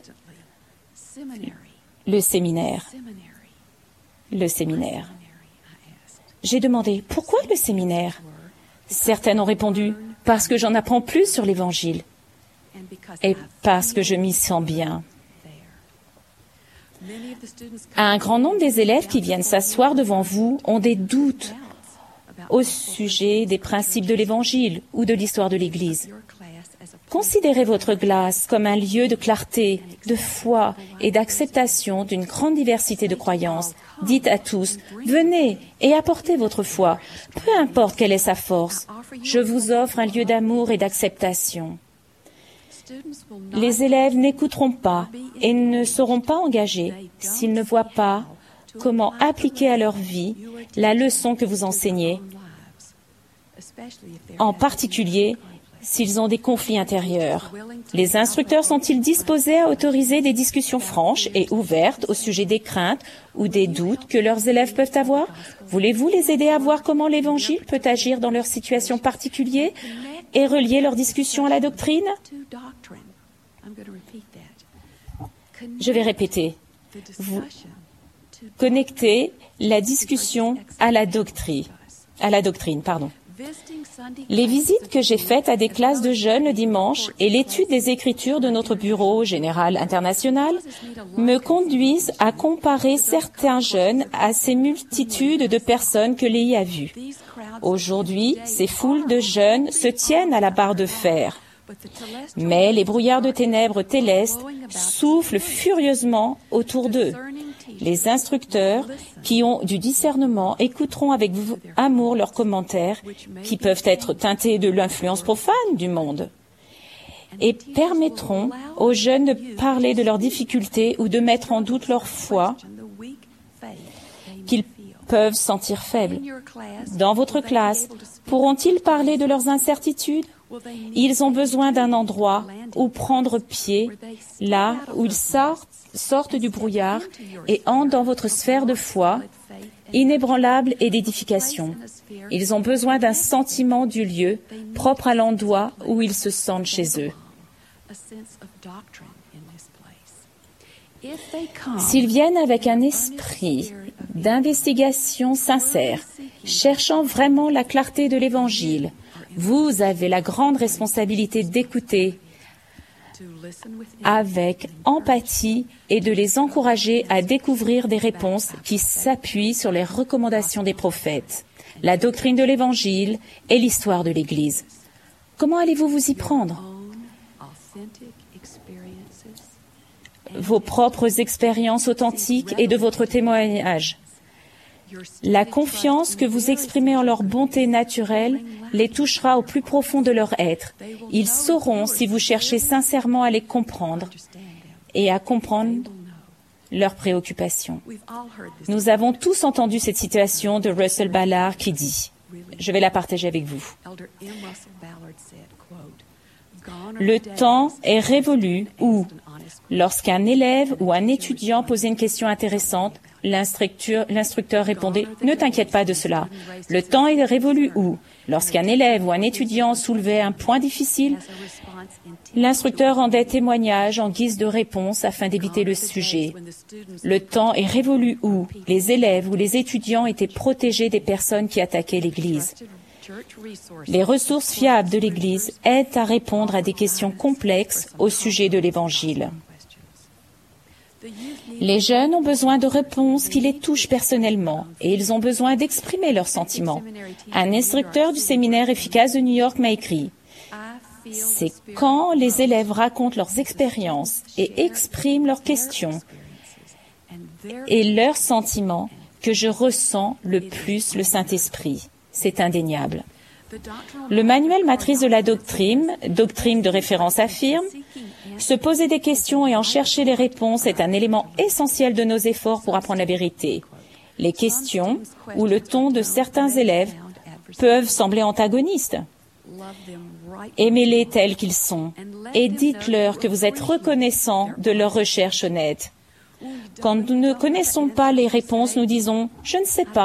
Speaker 14: Le séminaire. Le séminaire. J'ai demandé « Pourquoi le séminaire ?» Certaines ont répondu « Parce que j'en apprends plus sur l'Évangile et parce que je m'y sens bien. » Un grand nombre des élèves qui viennent s'asseoir devant vous ont des doutes au sujet des principes de l'Évangile ou de l'histoire de l'Église. Considérez votre classe comme un lieu de clarté, de foi et d'acceptation d'une grande diversité de croyances. Dites à tous, venez et apportez votre foi, peu importe quelle est sa force. Je vous offre un lieu d'amour et d'acceptation. Les élèves n'écouteront pas et ne seront pas engagés s'ils ne voient pas comment appliquer à leur vie la leçon que vous enseignez, en particulier s'ils ont des conflits intérieurs. Les instructeurs sont-ils disposés à autoriser des discussions franches et ouvertes au sujet des craintes ou des doutes que leurs élèves peuvent avoir? Voulez-vous les aider à voir comment l'Évangile peut agir dans leur situation particulière et relier leurs discussions à la doctrine? Je vais répéter. Vous connectez la discussion à la doctrine. À la doctrine, pardon. Les visites que j'ai faites à des classes de jeunes le dimanche et l'étude des Écritures de notre bureau général international me conduisent à comparer certains jeunes à ces multitudes de personnes que Léhi a vues. Aujourd'hui, ces foules de jeunes se tiennent à la barre de fer. Mais les brouillards de ténèbres célestes soufflent furieusement autour d'eux. Les instructeurs qui ont du discernement écouteront avec amour leurs commentaires qui peuvent être teintés de l'influence profane du monde et permettront aux jeunes de parler de leurs difficultés ou de mettre en doute leur foi qu'ils peuvent sentir faibles. Dans votre classe, pourront-ils parler de leurs incertitudes? Ils ont besoin d'un endroit où prendre pied, là où ils sortent, sortent du brouillard et entrent dans votre sphère de foi, inébranlable et d'édification. Ils ont besoin d'un sentiment du lieu, propre à l'endroit où ils se sentent chez eux. S'ils viennent avec un esprit d'investigation sincère, cherchant vraiment la clarté de l'Évangile, vous avez la grande responsabilité d'écouter, avec empathie et de les encourager à découvrir des réponses qui s'appuient sur les recommandations des prophètes, la doctrine de l'Évangile et l'histoire de l'Église. Comment allez-vous vous y prendre? Vos propres expériences authentiques et de votre témoignage. La confiance que vous exprimez en leur bonté naturelle les touchera au plus profond de leur être. Ils sauront si vous cherchez sincèrement à les comprendre et à comprendre leurs préoccupations. Nous avons tous entendu cette citation de Russell Ballard qui dit, je vais la partager avec vous. Le temps est révolu où, lorsqu'un élève ou un étudiant posait une question intéressante, l'instructeur, l'instructeur répondait « Ne t'inquiète pas de cela ». Le temps est révolu où, lorsqu'un élève ou un étudiant soulevait un point difficile, l'instructeur rendait témoignage en guise de réponse afin d'éviter le sujet. Le temps est révolu où les élèves ou les étudiants étaient protégés des personnes qui attaquaient l'Église. Les ressources fiables de l'Église aident à répondre à des questions complexes au sujet de l'Évangile. Les jeunes ont besoin de réponses qui les touchent personnellement et ils ont besoin d'exprimer leurs sentiments. Un instructeur du séminaire efficace de New York m'a écrit « C'est quand les élèves racontent leurs expériences et expriment leurs questions et leurs sentiments que je ressens le plus le Saint-Esprit. C'est indéniable. » Le manuel matrice de la doctrine, doctrine de référence affirme, se poser des questions et en chercher les réponses est un élément essentiel de nos efforts pour apprendre la vérité. Les questions ou le ton de certains élèves peuvent sembler antagonistes. Aimez-les tels qu'ils sont et dites-leur que vous êtes reconnaissant de leur recherche honnête. Quand nous ne connaissons pas les réponses, nous disons « Je ne sais pas ».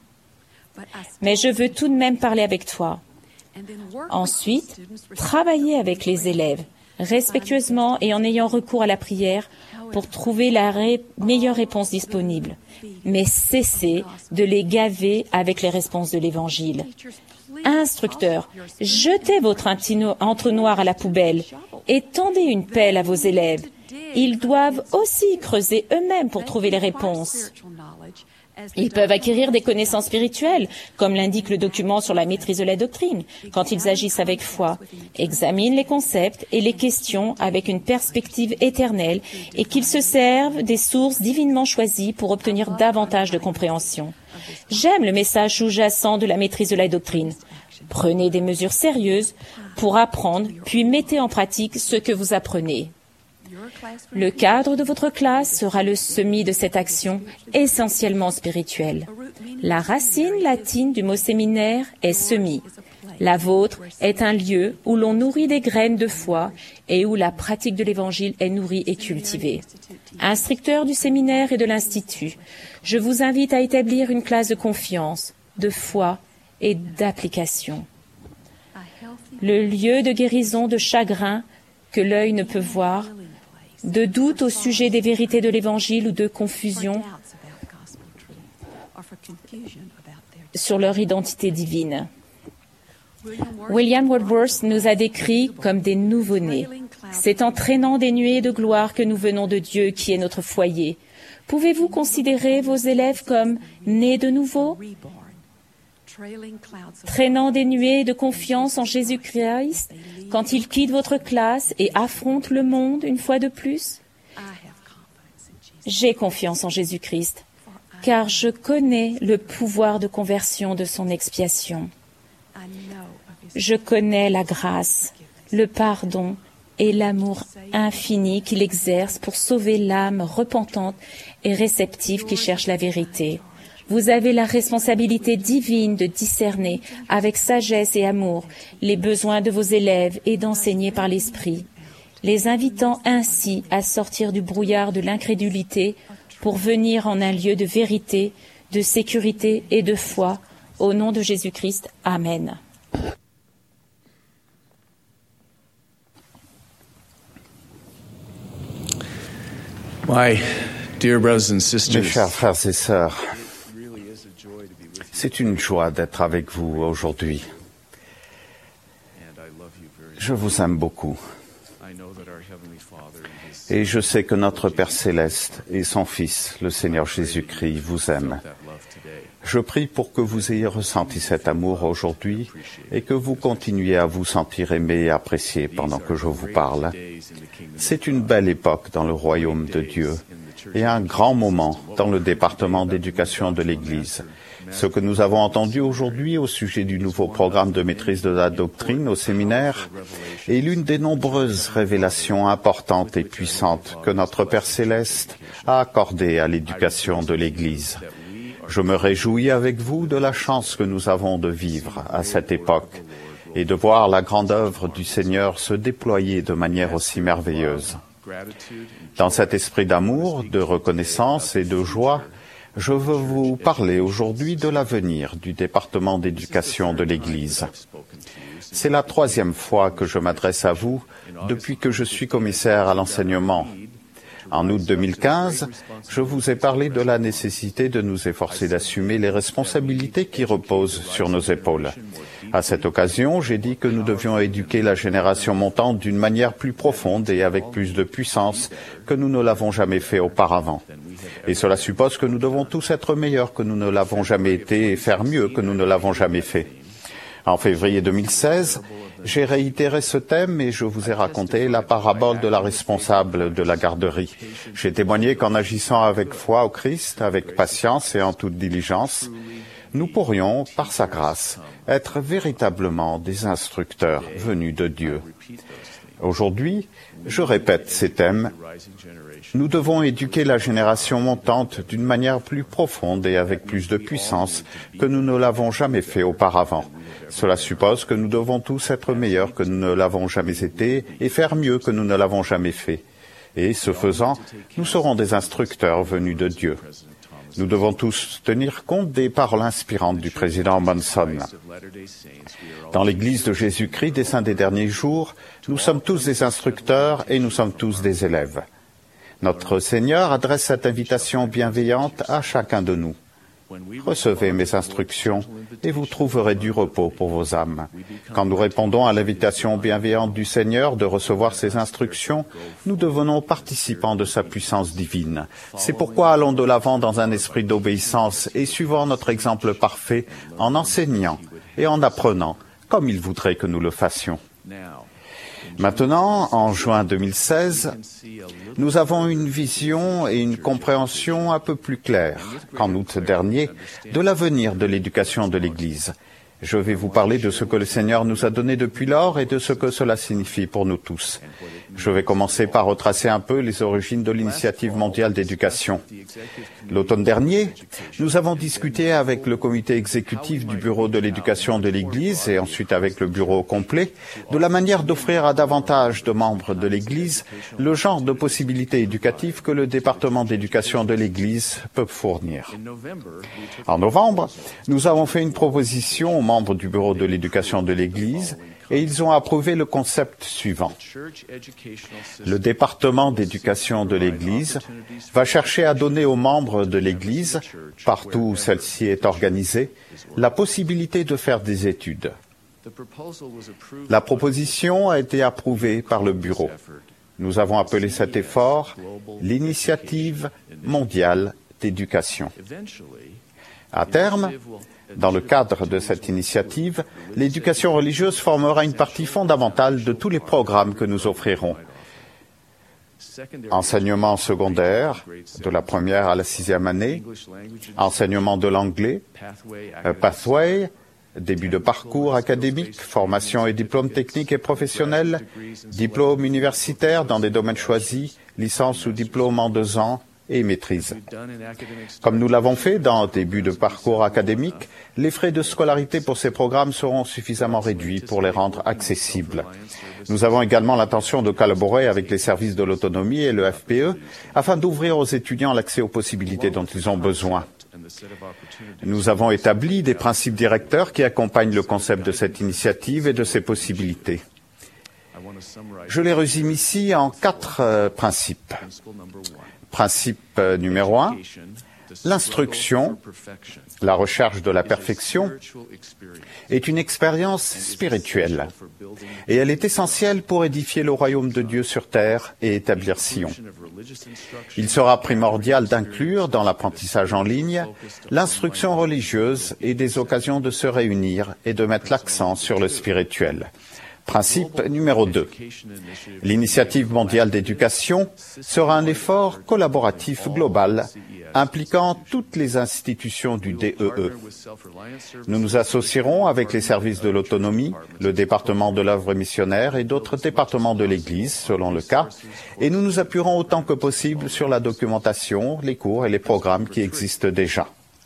Speaker 14: Mais je veux tout de même parler avec toi. Ensuite, travaillez avec les élèves, respectueusement et en ayant recours à la prière pour trouver la ré- meilleure réponse disponible. Mais cessez de les gaver avec les réponses de l'Évangile. Instructeurs, jetez votre entonnoir à la poubelle et tendez une pelle à vos élèves. Ils doivent aussi creuser eux-mêmes pour trouver les réponses. Ils peuvent acquérir des connaissances spirituelles, comme l'indique le document sur la maîtrise de la doctrine, quand ils agissent avec foi, examinent les concepts et les questions avec une perspective éternelle et qu'ils se servent des sources divinement choisies pour obtenir davantage de compréhension. J'aime le message sous-jacent de la maîtrise de la doctrine. Prenez des mesures sérieuses pour apprendre, puis mettez en pratique ce que vous apprenez. Le cadre de votre classe sera le semis de cette action essentiellement spirituelle. La racine latine du mot séminaire est semis. La vôtre est un lieu où l'on nourrit des graines de foi et où la pratique de l'Évangile est nourrie et cultivée. Instructeur du séminaire et de l'Institut, je vous invite à établir une classe de confiance, de foi et d'application. Le lieu de guérison de chagrin que l'œil ne peut voir, de doute au sujet des vérités de l'Évangile ou de confusion sur leur identité divine. William Wordsworth nous a décrits comme des nouveau-nés. C'est en traînant des nuées de gloire que nous venons de Dieu qui est notre foyer. Pouvez-vous considérer vos élèves comme nés de nouveau, traînant des nuées de confiance en Jésus-Christ quand ils quittent votre classe et affrontent le monde une fois de plus? J'ai confiance en Jésus-Christ, car je connais le pouvoir de conversion de son expiation. Je connais la grâce, le pardon et l'amour infini qu'il exerce pour sauver l'âme repentante et réceptive qui cherche la vérité. Vous avez la responsabilité divine de discerner avec sagesse et amour les besoins de vos élèves et d'enseigner par l'Esprit, les invitant ainsi à sortir du brouillard de l'incrédulité pour venir en un lieu de vérité, de sécurité et de foi. Au nom de Jésus-Christ. Amen.
Speaker 12: My dear brothers and sisters,
Speaker 5: Mes chers frères et sœurs, c'est une joie d'être avec vous aujourd'hui. Je vous aime beaucoup. Et je sais que notre Père céleste et son Fils, le Seigneur Jésus-Christ, vous aiment. Je prie pour que vous ayez ressenti cet amour aujourd'hui et que vous continuiez à vous sentir aimé et apprécié pendant que je vous parle. C'est une belle époque dans le royaume de Dieu et un grand moment dans le département d'éducation de l'Église. Ce que nous avons entendu aujourd'hui au sujet du nouveau programme de maîtrise de la doctrine au séminaire est l'une des nombreuses révélations importantes et puissantes que notre Père céleste a accordées à l'éducation de l'Église. Je me réjouis avec vous de la chance que nous avons de vivre à cette époque et de voir la grande œuvre du Seigneur se déployer de manière aussi merveilleuse. Dans cet esprit d'amour, de reconnaissance et de joie, je veux vous parler aujourd'hui de l'avenir du département d'éducation de l'Église. C'est la troisième fois que je m'adresse à vous depuis que je suis commissaire à l'enseignement. En août deux mille quinze, je vous ai parlé de la nécessité de nous efforcer d'assumer les responsabilités qui reposent sur nos épaules. À cette occasion, j'ai dit que nous devions éduquer la génération montante d'une manière plus profonde et avec plus de puissance que nous ne l'avons jamais fait auparavant. Et cela suppose que nous devons tous être meilleurs que nous ne l'avons jamais été et faire mieux que nous ne l'avons jamais fait. En février deux mille seize, j'ai réitéré ce thème et je vous ai raconté la parabole de la responsable de la garderie. J'ai témoigné qu'en agissant avec foi au Christ, avec patience et en toute diligence, nous pourrions, par sa grâce, être véritablement des instructeurs venus de Dieu. Aujourd'hui, je répète ces thèmes. Nous devons éduquer la génération montante d'une manière plus profonde et avec plus de puissance que nous ne l'avons jamais fait auparavant. Cela suppose que nous devons tous être meilleurs que nous ne l'avons jamais été et faire mieux que nous ne l'avons jamais fait. Et, ce faisant, nous serons des instructeurs venus de Dieu. Nous devons tous tenir compte des paroles inspirantes du président Monson. Dans l'Église de Jésus-Christ des Saints des Derniers Jours, nous sommes tous des instructeurs et nous sommes tous des élèves. Notre Seigneur adresse cette invitation bienveillante à chacun de nous. Recevez mes instructions et vous trouverez du repos pour vos âmes. Quand nous répondons à l'invitation bienveillante du Seigneur de recevoir ses instructions, nous devenons participants de sa puissance divine. C'est pourquoi allons de l'avant dans un esprit d'obéissance et suivant notre exemple parfait en enseignant et en apprenant comme il voudrait que nous le fassions. Maintenant, en juin deux mille seize, nous avons une vision et une compréhension un peu plus claires qu'en août dernier de l'avenir de l'éducation de l'Église. Je vais vous parler de ce que le Seigneur nous a donné depuis lors et de ce que cela signifie pour nous tous. Je vais commencer par retracer un peu les origines de l'Initiative mondiale d'éducation. L'automne dernier, nous avons discuté avec le comité exécutif du Bureau de l'éducation de l'Église et ensuite avec le bureau complet de la manière d'offrir à davantage de membres de l'Église le genre de possibilités éducatives que le département d'éducation de l'Église peut fournir. En novembre, nous avons fait une proposition aux membres du Bureau de l'éducation de l'Église et ils ont approuvé le concept suivant. Le département d'éducation de l'Église va chercher à donner aux membres de l'Église, partout où celle-ci est organisée, la possibilité de faire des études. La proposition a été approuvée par le Bureau. Nous avons appelé cet effort l'Initiative mondiale d'éducation. À terme, dans le cadre de cette initiative, l'éducation religieuse formera une partie fondamentale de tous les programmes que nous offrirons. Enseignement secondaire, de la première à la sixième année, enseignement de l'anglais, Pathway, début de parcours académique, formation et diplôme technique et professionnel, diplôme universitaire dans des domaines choisis, licence ou diplôme en deux ans, et maîtrise. Comme nous l'avons fait dans le début de parcours académique, les frais de scolarité pour ces programmes seront suffisamment réduits pour les rendre accessibles. Nous avons également l'intention de collaborer avec les services de l'autonomie et le F P E afin d'ouvrir aux étudiants l'accès aux possibilités dont ils ont besoin. Nous avons établi des principes directeurs qui accompagnent le concept de cette initiative et de ses possibilités. Je les résume ici en quatre euh, principes. Principe euh, numéro un, L'instruction, la recherche de la perfection, est une expérience spirituelle et elle est essentielle pour édifier le royaume de Dieu sur terre et établir Sion. Il sera primordial d'inclure dans l'apprentissage en ligne l'instruction religieuse et des occasions de se réunir et de mettre l'accent sur le spirituel. Principe numéro deux. L'initiative mondiale d'éducation sera un effort collaboratif global impliquant toutes les institutions du D E E. Nous nous associerons avec les services de l'autonomie, le département de l'œuvre missionnaire et d'autres départements de l'Église, selon le cas, et nous nous appuierons autant que possible sur la documentation, les cours et les programmes qui existent déjà.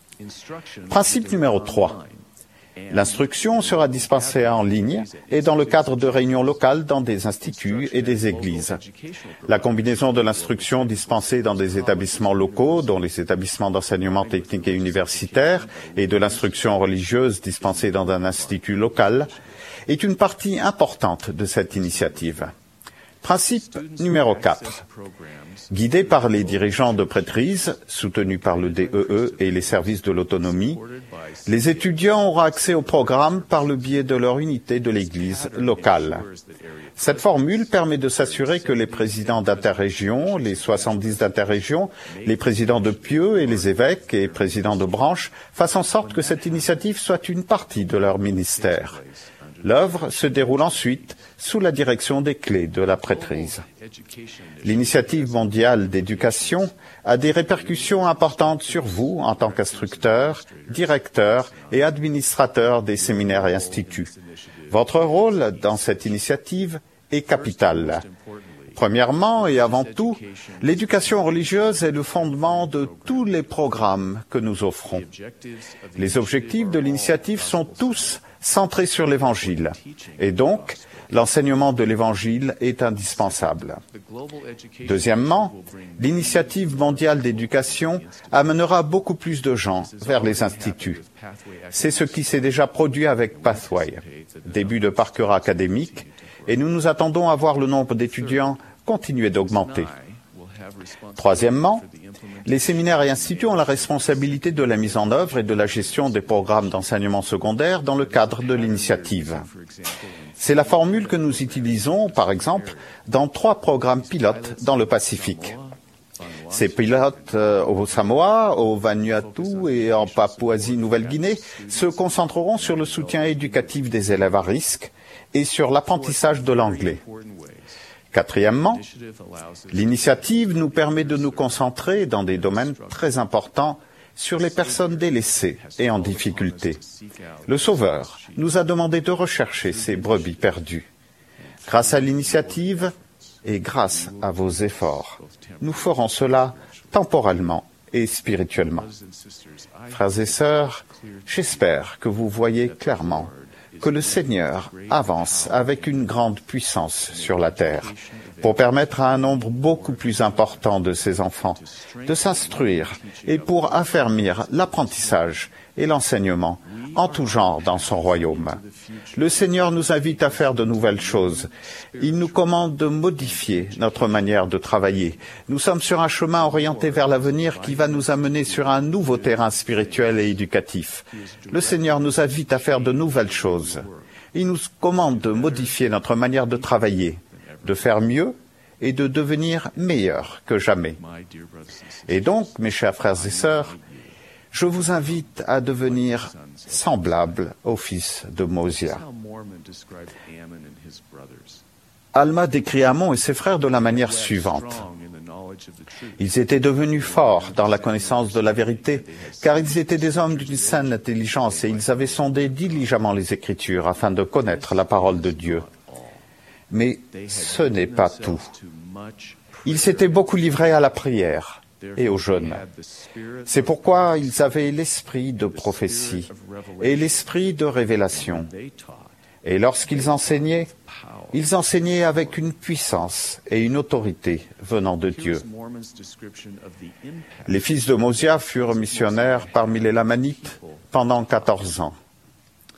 Speaker 5: Principe numéro trois. L'instruction sera dispensée en ligne et dans le cadre de réunions locales dans des instituts et des églises. La combinaison de l'instruction dispensée dans des établissements locaux, dont les établissements d'enseignement technique et universitaire, et de l'instruction religieuse dispensée dans un institut local, est une partie importante de cette initiative. Principe numéro quatre. Guidés par les dirigeants de prêtrise, soutenus par le D E E et les services de l'autonomie, les étudiants auront accès au programme par le biais de leur unité de l'Église locale. Cette formule permet de s'assurer que les présidents d'interrégions, les soixante-dix d'interrégions, les présidents de pieux et les évêques et présidents de branches fassent en sorte que cette initiative soit une partie de leur ministère. L'œuvre se déroule ensuite sous la direction des clés de la prêtrise. L'initiative mondiale d'éducation a des répercussions importantes sur vous en tant qu'instructeur, directeur et administrateur des séminaires et instituts. Votre rôle dans cette initiative est capital. Premièrement et avant tout, l'éducation religieuse est le fondement de tous les programmes que nous offrons. Les objectifs de l'initiative sont tous centrés sur l'Évangile, et donc l'enseignement de l'Évangile est indispensable. Deuxièmement, l'initiative mondiale d'éducation amènera beaucoup plus de gens vers les instituts. C'est ce qui s'est déjà produit avec Pathway, début de parcours académique, et nous nous attendons à voir le nombre d'étudiants continuer d'augmenter. Troisièmement, les séminaires et instituts ont la responsabilité de la mise en œuvre et de la gestion des programmes d'enseignement secondaire dans le cadre de l'initiative. C'est la formule que nous utilisons, par exemple, dans trois programmes pilotes dans le Pacifique. Ces pilotes euh, au Samoa, au Vanuatu et en Papouasie-Nouvelle-Guinée se concentreront sur le soutien éducatif des élèves à risque et sur l'apprentissage de l'anglais. Quatrièmement, l'initiative nous permet de nous concentrer dans des domaines très importants sur les personnes délaissées et en difficulté. Le Sauveur nous a demandé de rechercher ces brebis perdues. Grâce à l'initiative et grâce à vos efforts, nous ferons cela temporellement et spirituellement. Frères et sœurs, j'espère que vous voyez clairement que le Seigneur avance avec une grande puissance sur la terre pour permettre à un nombre beaucoup plus important de ses enfants de s'instruire et pour affermir l'apprentissage et l'enseignement en tout genre dans son royaume. Le Seigneur nous invite à faire de nouvelles choses. Il nous commande de modifier notre manière de travailler. Nous sommes sur un chemin orienté vers l'avenir qui va nous amener sur un nouveau terrain spirituel et éducatif. Le Seigneur nous invite à faire de nouvelles choses. Il nous commande de modifier notre manière de travailler, de faire mieux et de devenir meilleurs que jamais. Et donc, mes chers frères et sœurs, je vous invite à devenir semblable au fils de Mosiah. Alma décrit Amon et ses frères de la manière suivante. Ils étaient devenus forts dans la connaissance de la vérité, car ils étaient des hommes d'une saine intelligence et ils avaient sondé diligemment les Écritures afin de connaître la parole de Dieu. Mais ce n'est pas tout. Ils s'étaient beaucoup livrés à la prière et au jeûne. C'est pourquoi ils avaient l'esprit de prophétie et l'esprit de révélation. Et lorsqu'ils enseignaient, ils enseignaient avec une puissance et une autorité venant de Dieu. Les fils de Mosiah furent missionnaires parmi les Lamanites pendant quatorze ans.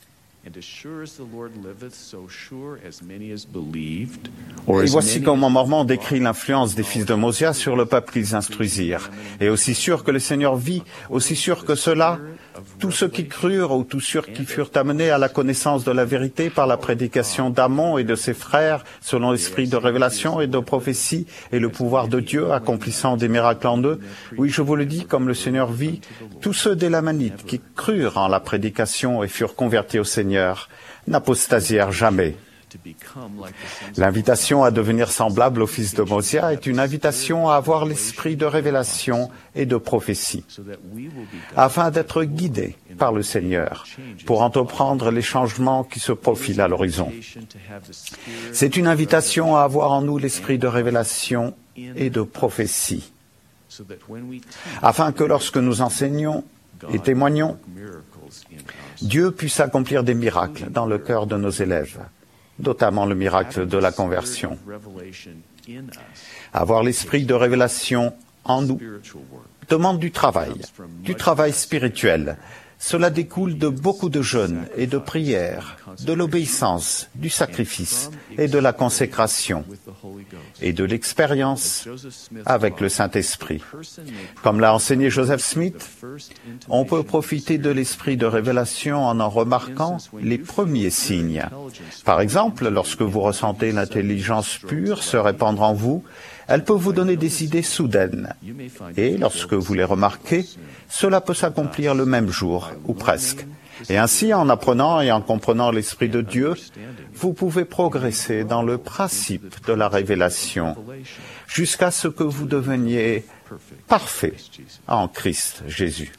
Speaker 5: Et voici comment Mormon décrit l'influence des fils de Mosia sur le peuple qu'ils instruisirent. Et aussi sûr que le Seigneur vit, aussi sûr que cela, tous ceux qui crurent ou tous ceux qui furent amenés à la connaissance de la vérité par la prédication d'Amon et de ses frères, selon l'esprit de révélation et de prophétie et le pouvoir de Dieu accomplissant des miracles en eux, oui, je vous le dis, comme le Seigneur vit, tous ceux des Lamanites qui crurent en la prédication et furent convertis au Seigneur n'apostasièrent jamais. L'invitation à devenir semblable au fils de Mosia est une invitation à avoir l'esprit de révélation et de prophétie, afin d'être guidé par le Seigneur pour entreprendre les changements qui se profilent à l'horizon. C'est une invitation à avoir en nous l'esprit de révélation et de prophétie, afin que lorsque nous enseignons et témoignons, Dieu puisse accomplir des miracles dans le cœur de nos élèves, notamment le miracle de la conversion. Avoir l'esprit de révélation en nous demande du travail, du travail spirituel. Cela découle de beaucoup de jeûnes et de prières, de l'obéissance, du sacrifice et de la consécration, et de l'expérience avec le Saint-Esprit. Comme l'a enseigné Joseph Smith, on peut profiter de l'esprit de révélation en en remarquant les premiers signes. Par exemple, lorsque vous ressentez l'intelligence pure se répandre en vous, elle peut vous donner des idées soudaines. Et lorsque vous les remarquez, cela peut s'accomplir le même jour, ou presque. Et ainsi, en apprenant et en comprenant l'Esprit de Dieu, vous pouvez progresser dans le principe de la révélation, jusqu'à ce que vous deveniez parfait en Christ Jésus.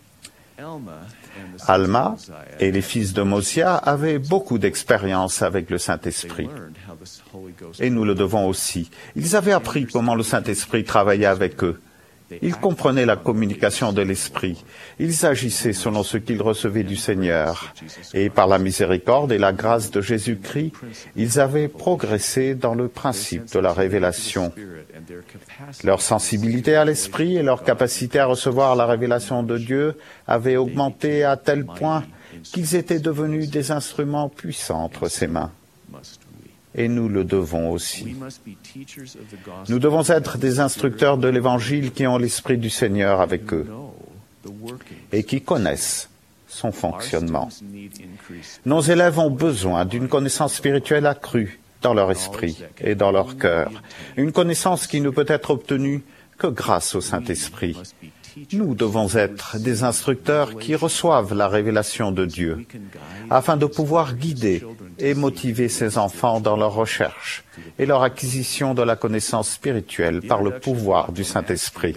Speaker 5: Alma et les fils de Mosia avaient beaucoup d'expérience avec le Saint-Esprit. Et nous le devons aussi. Ils avaient appris comment le Saint-Esprit travaillait avec eux. Ils comprenaient la communication de l'Esprit. Ils agissaient selon ce qu'ils recevaient du Seigneur. Et par la miséricorde et la grâce de Jésus-Christ, ils avaient progressé dans le principe de la révélation. Leur sensibilité à l'Esprit et leur capacité à recevoir la révélation de Dieu avaient augmenté à tel point qu'ils étaient devenus des instruments puissants entre ses mains. Et nous le devons aussi. Nous devons être des instructeurs de l'Évangile qui ont l'Esprit du Seigneur avec eux et qui connaissent son fonctionnement. Nos élèves ont besoin d'une connaissance spirituelle accrue dans leur esprit et dans leur cœur, une connaissance qui ne peut être obtenue que grâce au Saint-Esprit. Nous devons être des instructeurs qui reçoivent la révélation de Dieu, afin de pouvoir guider et motiver ces enfants dans leur recherche et leur acquisition de la connaissance spirituelle par le pouvoir du Saint-Esprit.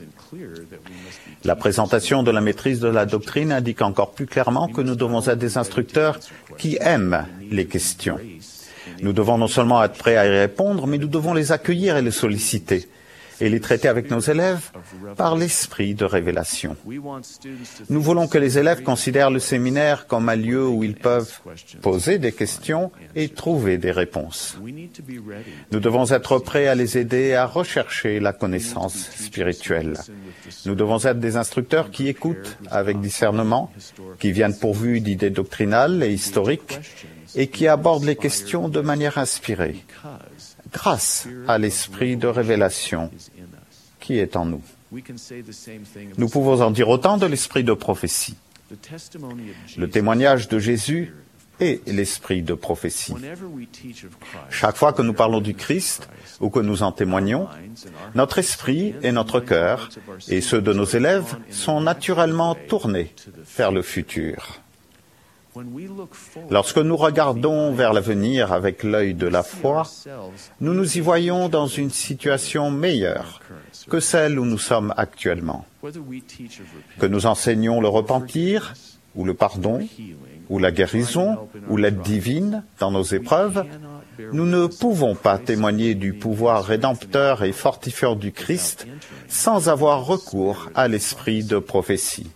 Speaker 5: La présentation de la maîtrise de la doctrine indique encore plus clairement que nous devons être des instructeurs qui aiment les questions. Nous devons non seulement être prêts à y répondre, mais nous devons les accueillir et les solliciter, et les traiter avec nos élèves par l'esprit de révélation. Nous voulons que les élèves considèrent le séminaire comme un lieu où ils peuvent poser des questions et trouver des réponses. Nous devons être prêts à les aider à rechercher la connaissance spirituelle. Nous devons être des instructeurs qui écoutent avec discernement, qui viennent pourvus d'idées doctrinales et historiques, et qui abordent les questions de manière inspirée, grâce à l'esprit de révélation qui est en nous. Nous pouvons en dire autant de l'esprit de prophétie. Le témoignage de Jésus est l'esprit de prophétie. Chaque fois que nous parlons du Christ ou que nous en témoignons, notre esprit et notre cœur et ceux de nos élèves sont naturellement tournés vers le futur. Lorsque nous regardons vers l'avenir avec l'œil de la foi, nous nous y voyons dans une situation meilleure que celle où nous sommes actuellement. Que nous enseignons le repentir, ou le pardon, ou la guérison, ou l'aide divine dans nos épreuves, nous ne pouvons pas témoigner du pouvoir rédempteur et fortifiant du Christ sans avoir recours à l'esprit de prophétie.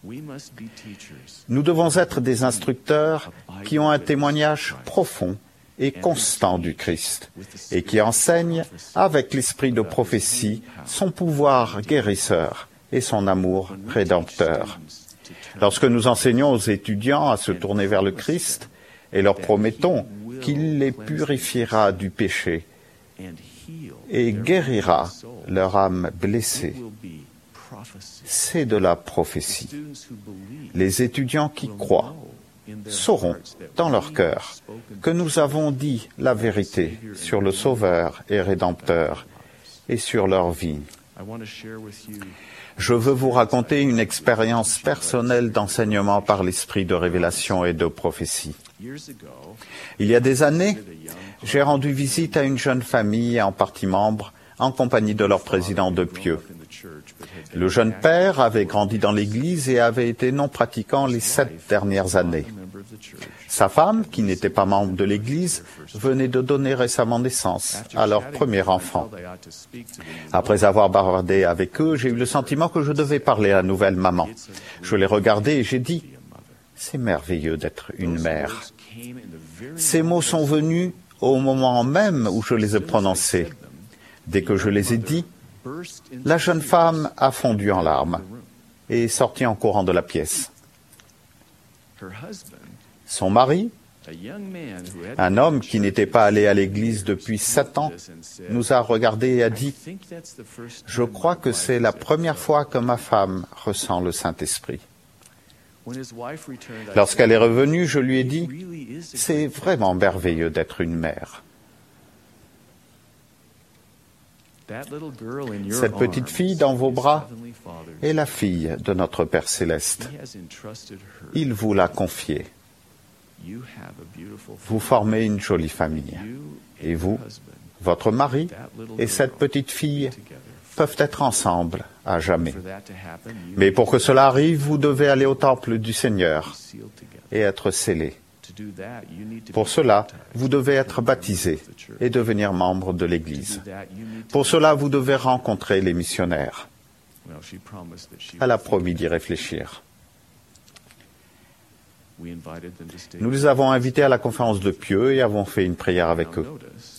Speaker 5: Nous devons être des instructeurs qui ont un témoignage profond et constant du Christ et qui enseignent avec l'esprit de prophétie son pouvoir guérisseur et son amour rédempteur. Lorsque nous enseignons aux étudiants à se tourner vers le Christ et leur promettons qu'il les purifiera du péché et guérira leur âme blessée, c'est de la prophétie. Les étudiants qui croient sauront dans leur cœur que nous avons dit la vérité sur le Sauveur et Rédempteur et sur leur vie. Je veux vous raconter une expérience personnelle d'enseignement par l'esprit de révélation et de prophétie. Il y a des années, j'ai rendu visite à une jeune famille en partie membre en compagnie de leur président de pieux. Le jeune père avait grandi dans l'Église et avait été non pratiquant les sept dernières années. Sa femme, qui n'était pas membre de l'Église, venait de donner récemment naissance à leur premier enfant. Après avoir bavardé avec eux, j'ai eu le sentiment que je devais parler à la nouvelle maman. Je l'ai regardée et j'ai dit « C'est merveilleux d'être une mère ». Ces mots sont venus au moment même où je les ai prononcés. Dès que je les ai dits, la jeune femme a fondu en larmes et est sortie en courant de la pièce. Son mari, un homme qui n'était pas allé à l'église depuis sept ans, nous a regardés et a dit « Je crois que c'est la première fois que ma femme ressent le Saint-Esprit. » Lorsqu'elle est revenue, je lui ai dit « C'est vraiment merveilleux d'être une mère. » Cette petite fille dans vos bras est la fille de notre Père Céleste. Il vous l'a confiée. Vous formez une jolie famille. Et vous, votre mari et cette petite fille peuvent être ensemble à jamais. Mais pour que cela arrive, vous devez aller au temple du Seigneur et être scellés. Pour cela, vous devez être baptisé et devenir membre de l'Église. Pour cela, vous devez rencontrer les missionnaires. Elle a promis d'y réfléchir. Nous les avons invités à la conférence de pieux et avons fait une prière avec eux.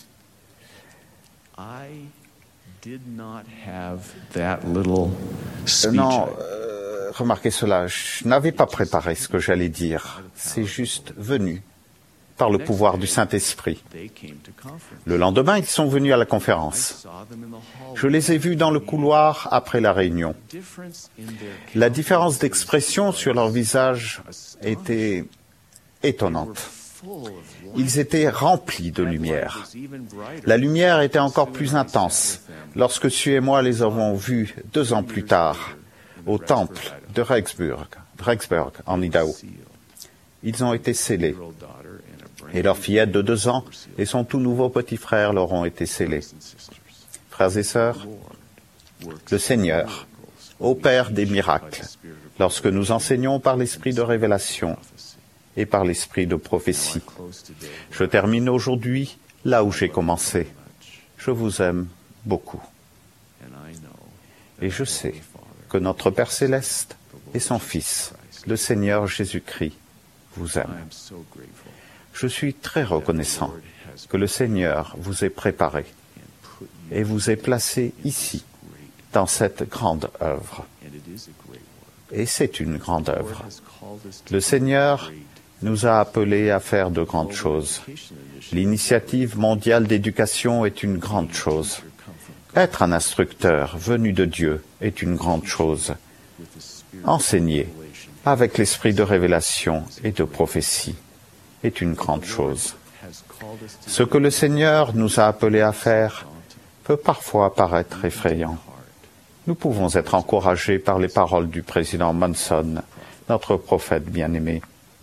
Speaker 5: Non, euh, remarquez cela, je n'avais pas préparé ce que j'allais dire. C'est juste venu par le pouvoir du Saint-Esprit. Le lendemain, ils sont venus à la conférence. Je les ai vus dans le couloir après la réunion. La différence d'expression sur leur visage était étonnante. Ils étaient remplis de lumière. La lumière était encore plus intense lorsque Sue et moi les avons vus deux ans plus tard au temple de Rexburg, Rexburg en Idaho. Ils ont été scellés et leur fillette de deux ans et son tout nouveau petit frère leur ont été scellés. Frères et sœurs, le Seigneur opère des miracles lorsque nous enseignons par l'esprit de révélation et par l'esprit de prophétie. Je termine aujourd'hui là où j'ai commencé. Je vous aime beaucoup. Et je sais que notre Père Céleste et son Fils, le Seigneur Jésus-Christ, vous aiment. Je suis très reconnaissant que le Seigneur vous ait préparé et vous ait placé ici, dans cette grande œuvre. Et c'est une grande œuvre. Le Seigneur nous a appelés à faire de grandes choses. L'initiative mondiale d'éducation est une grande chose. Être un instructeur venu de Dieu est une grande chose. Enseigner avec l'esprit de révélation et de prophétie est une grande chose. Ce que le Seigneur nous a appelés à faire peut parfois paraître effrayant. Nous pouvons être encouragés par les paroles du président Monson, notre prophète bien-aimé.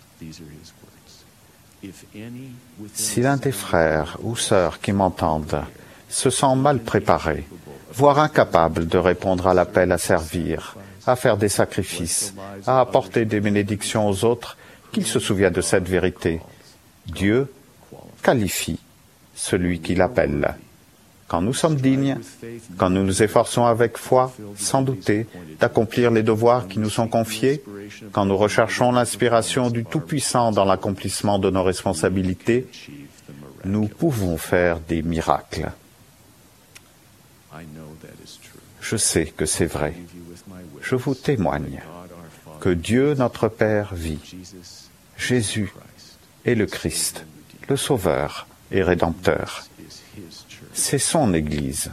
Speaker 5: Si l'un des frères ou sœurs qui m'entendent se sent mal préparé, voire incapable de répondre à l'appel à servir, à faire des sacrifices, à apporter des bénédictions aux autres, qu'il se souvienne de cette vérité. Dieu qualifie celui qui l'appelle. Quand nous sommes dignes, quand nous nous efforçons avec foi, sans douter, d'accomplir les devoirs qui nous sont confiés, quand nous recherchons l'inspiration du Tout-Puissant dans l'accomplissement de nos responsabilités, nous pouvons faire des miracles. Je sais que c'est vrai. Je vous témoigne que Dieu notre Père vit. Jésus est le Christ, le Sauveur et Rédempteur. C'est son Église.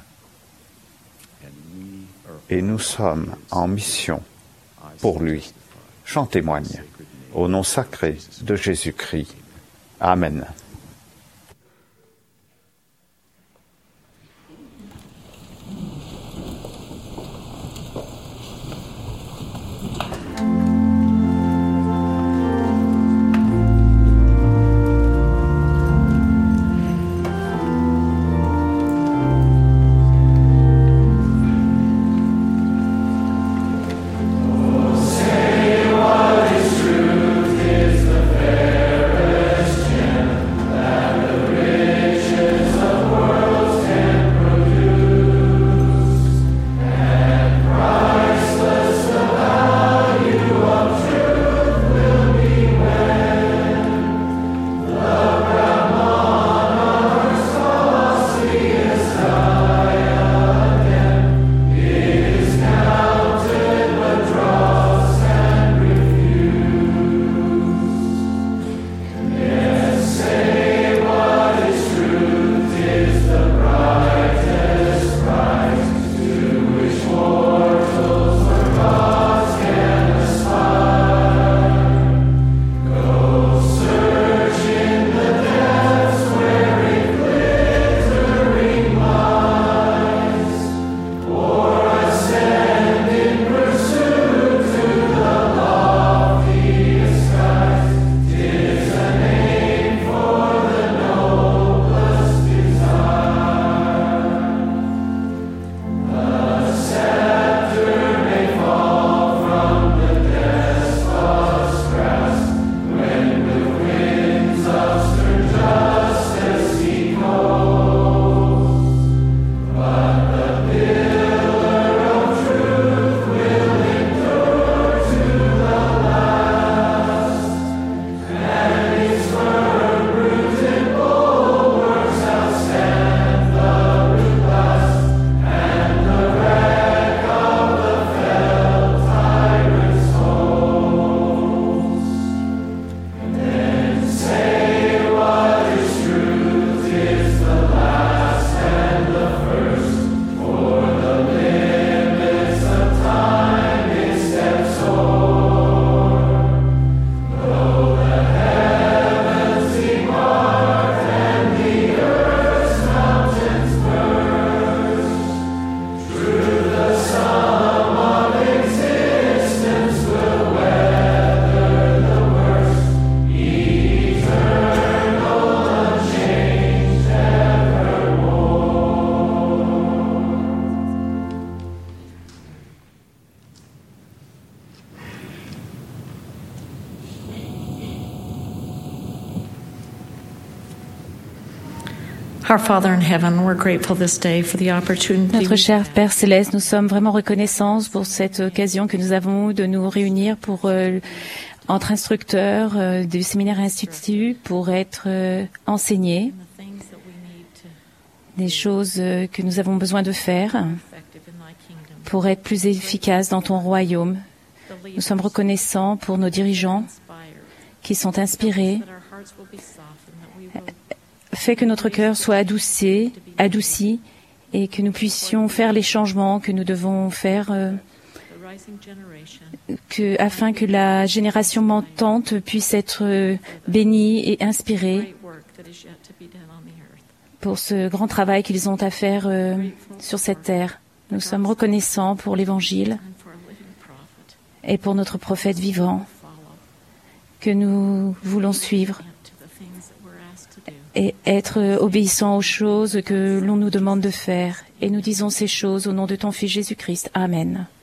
Speaker 5: Et nous sommes en mission pour lui. J'en témoigne. Au nom sacré de Jésus-Christ. Amen.
Speaker 14: Notre cher Père Céleste, nous sommes vraiment reconnaissants pour cette occasion que nous avons eue de nous réunir pour, euh, entre instructeurs euh, du séminaire institut pour être euh, enseignés des choses euh, que nous avons besoin de faire pour être plus efficaces dans ton royaume. Nous sommes reconnaissants pour nos dirigeants qui sont inspirés. Fais que notre cœur soit adouci, adouci et que nous puissions faire les changements que nous devons faire euh, que, afin que la génération montante puisse être euh, bénie et inspirée pour ce grand travail qu'ils ont à faire euh, sur cette terre. Nous sommes reconnaissants pour l'Évangile et pour notre prophète vivant que nous voulons suivre et être obéissants aux choses que l'on nous demande de faire. Et nous disons ces choses au nom de ton Fils Jésus-Christ. Amen.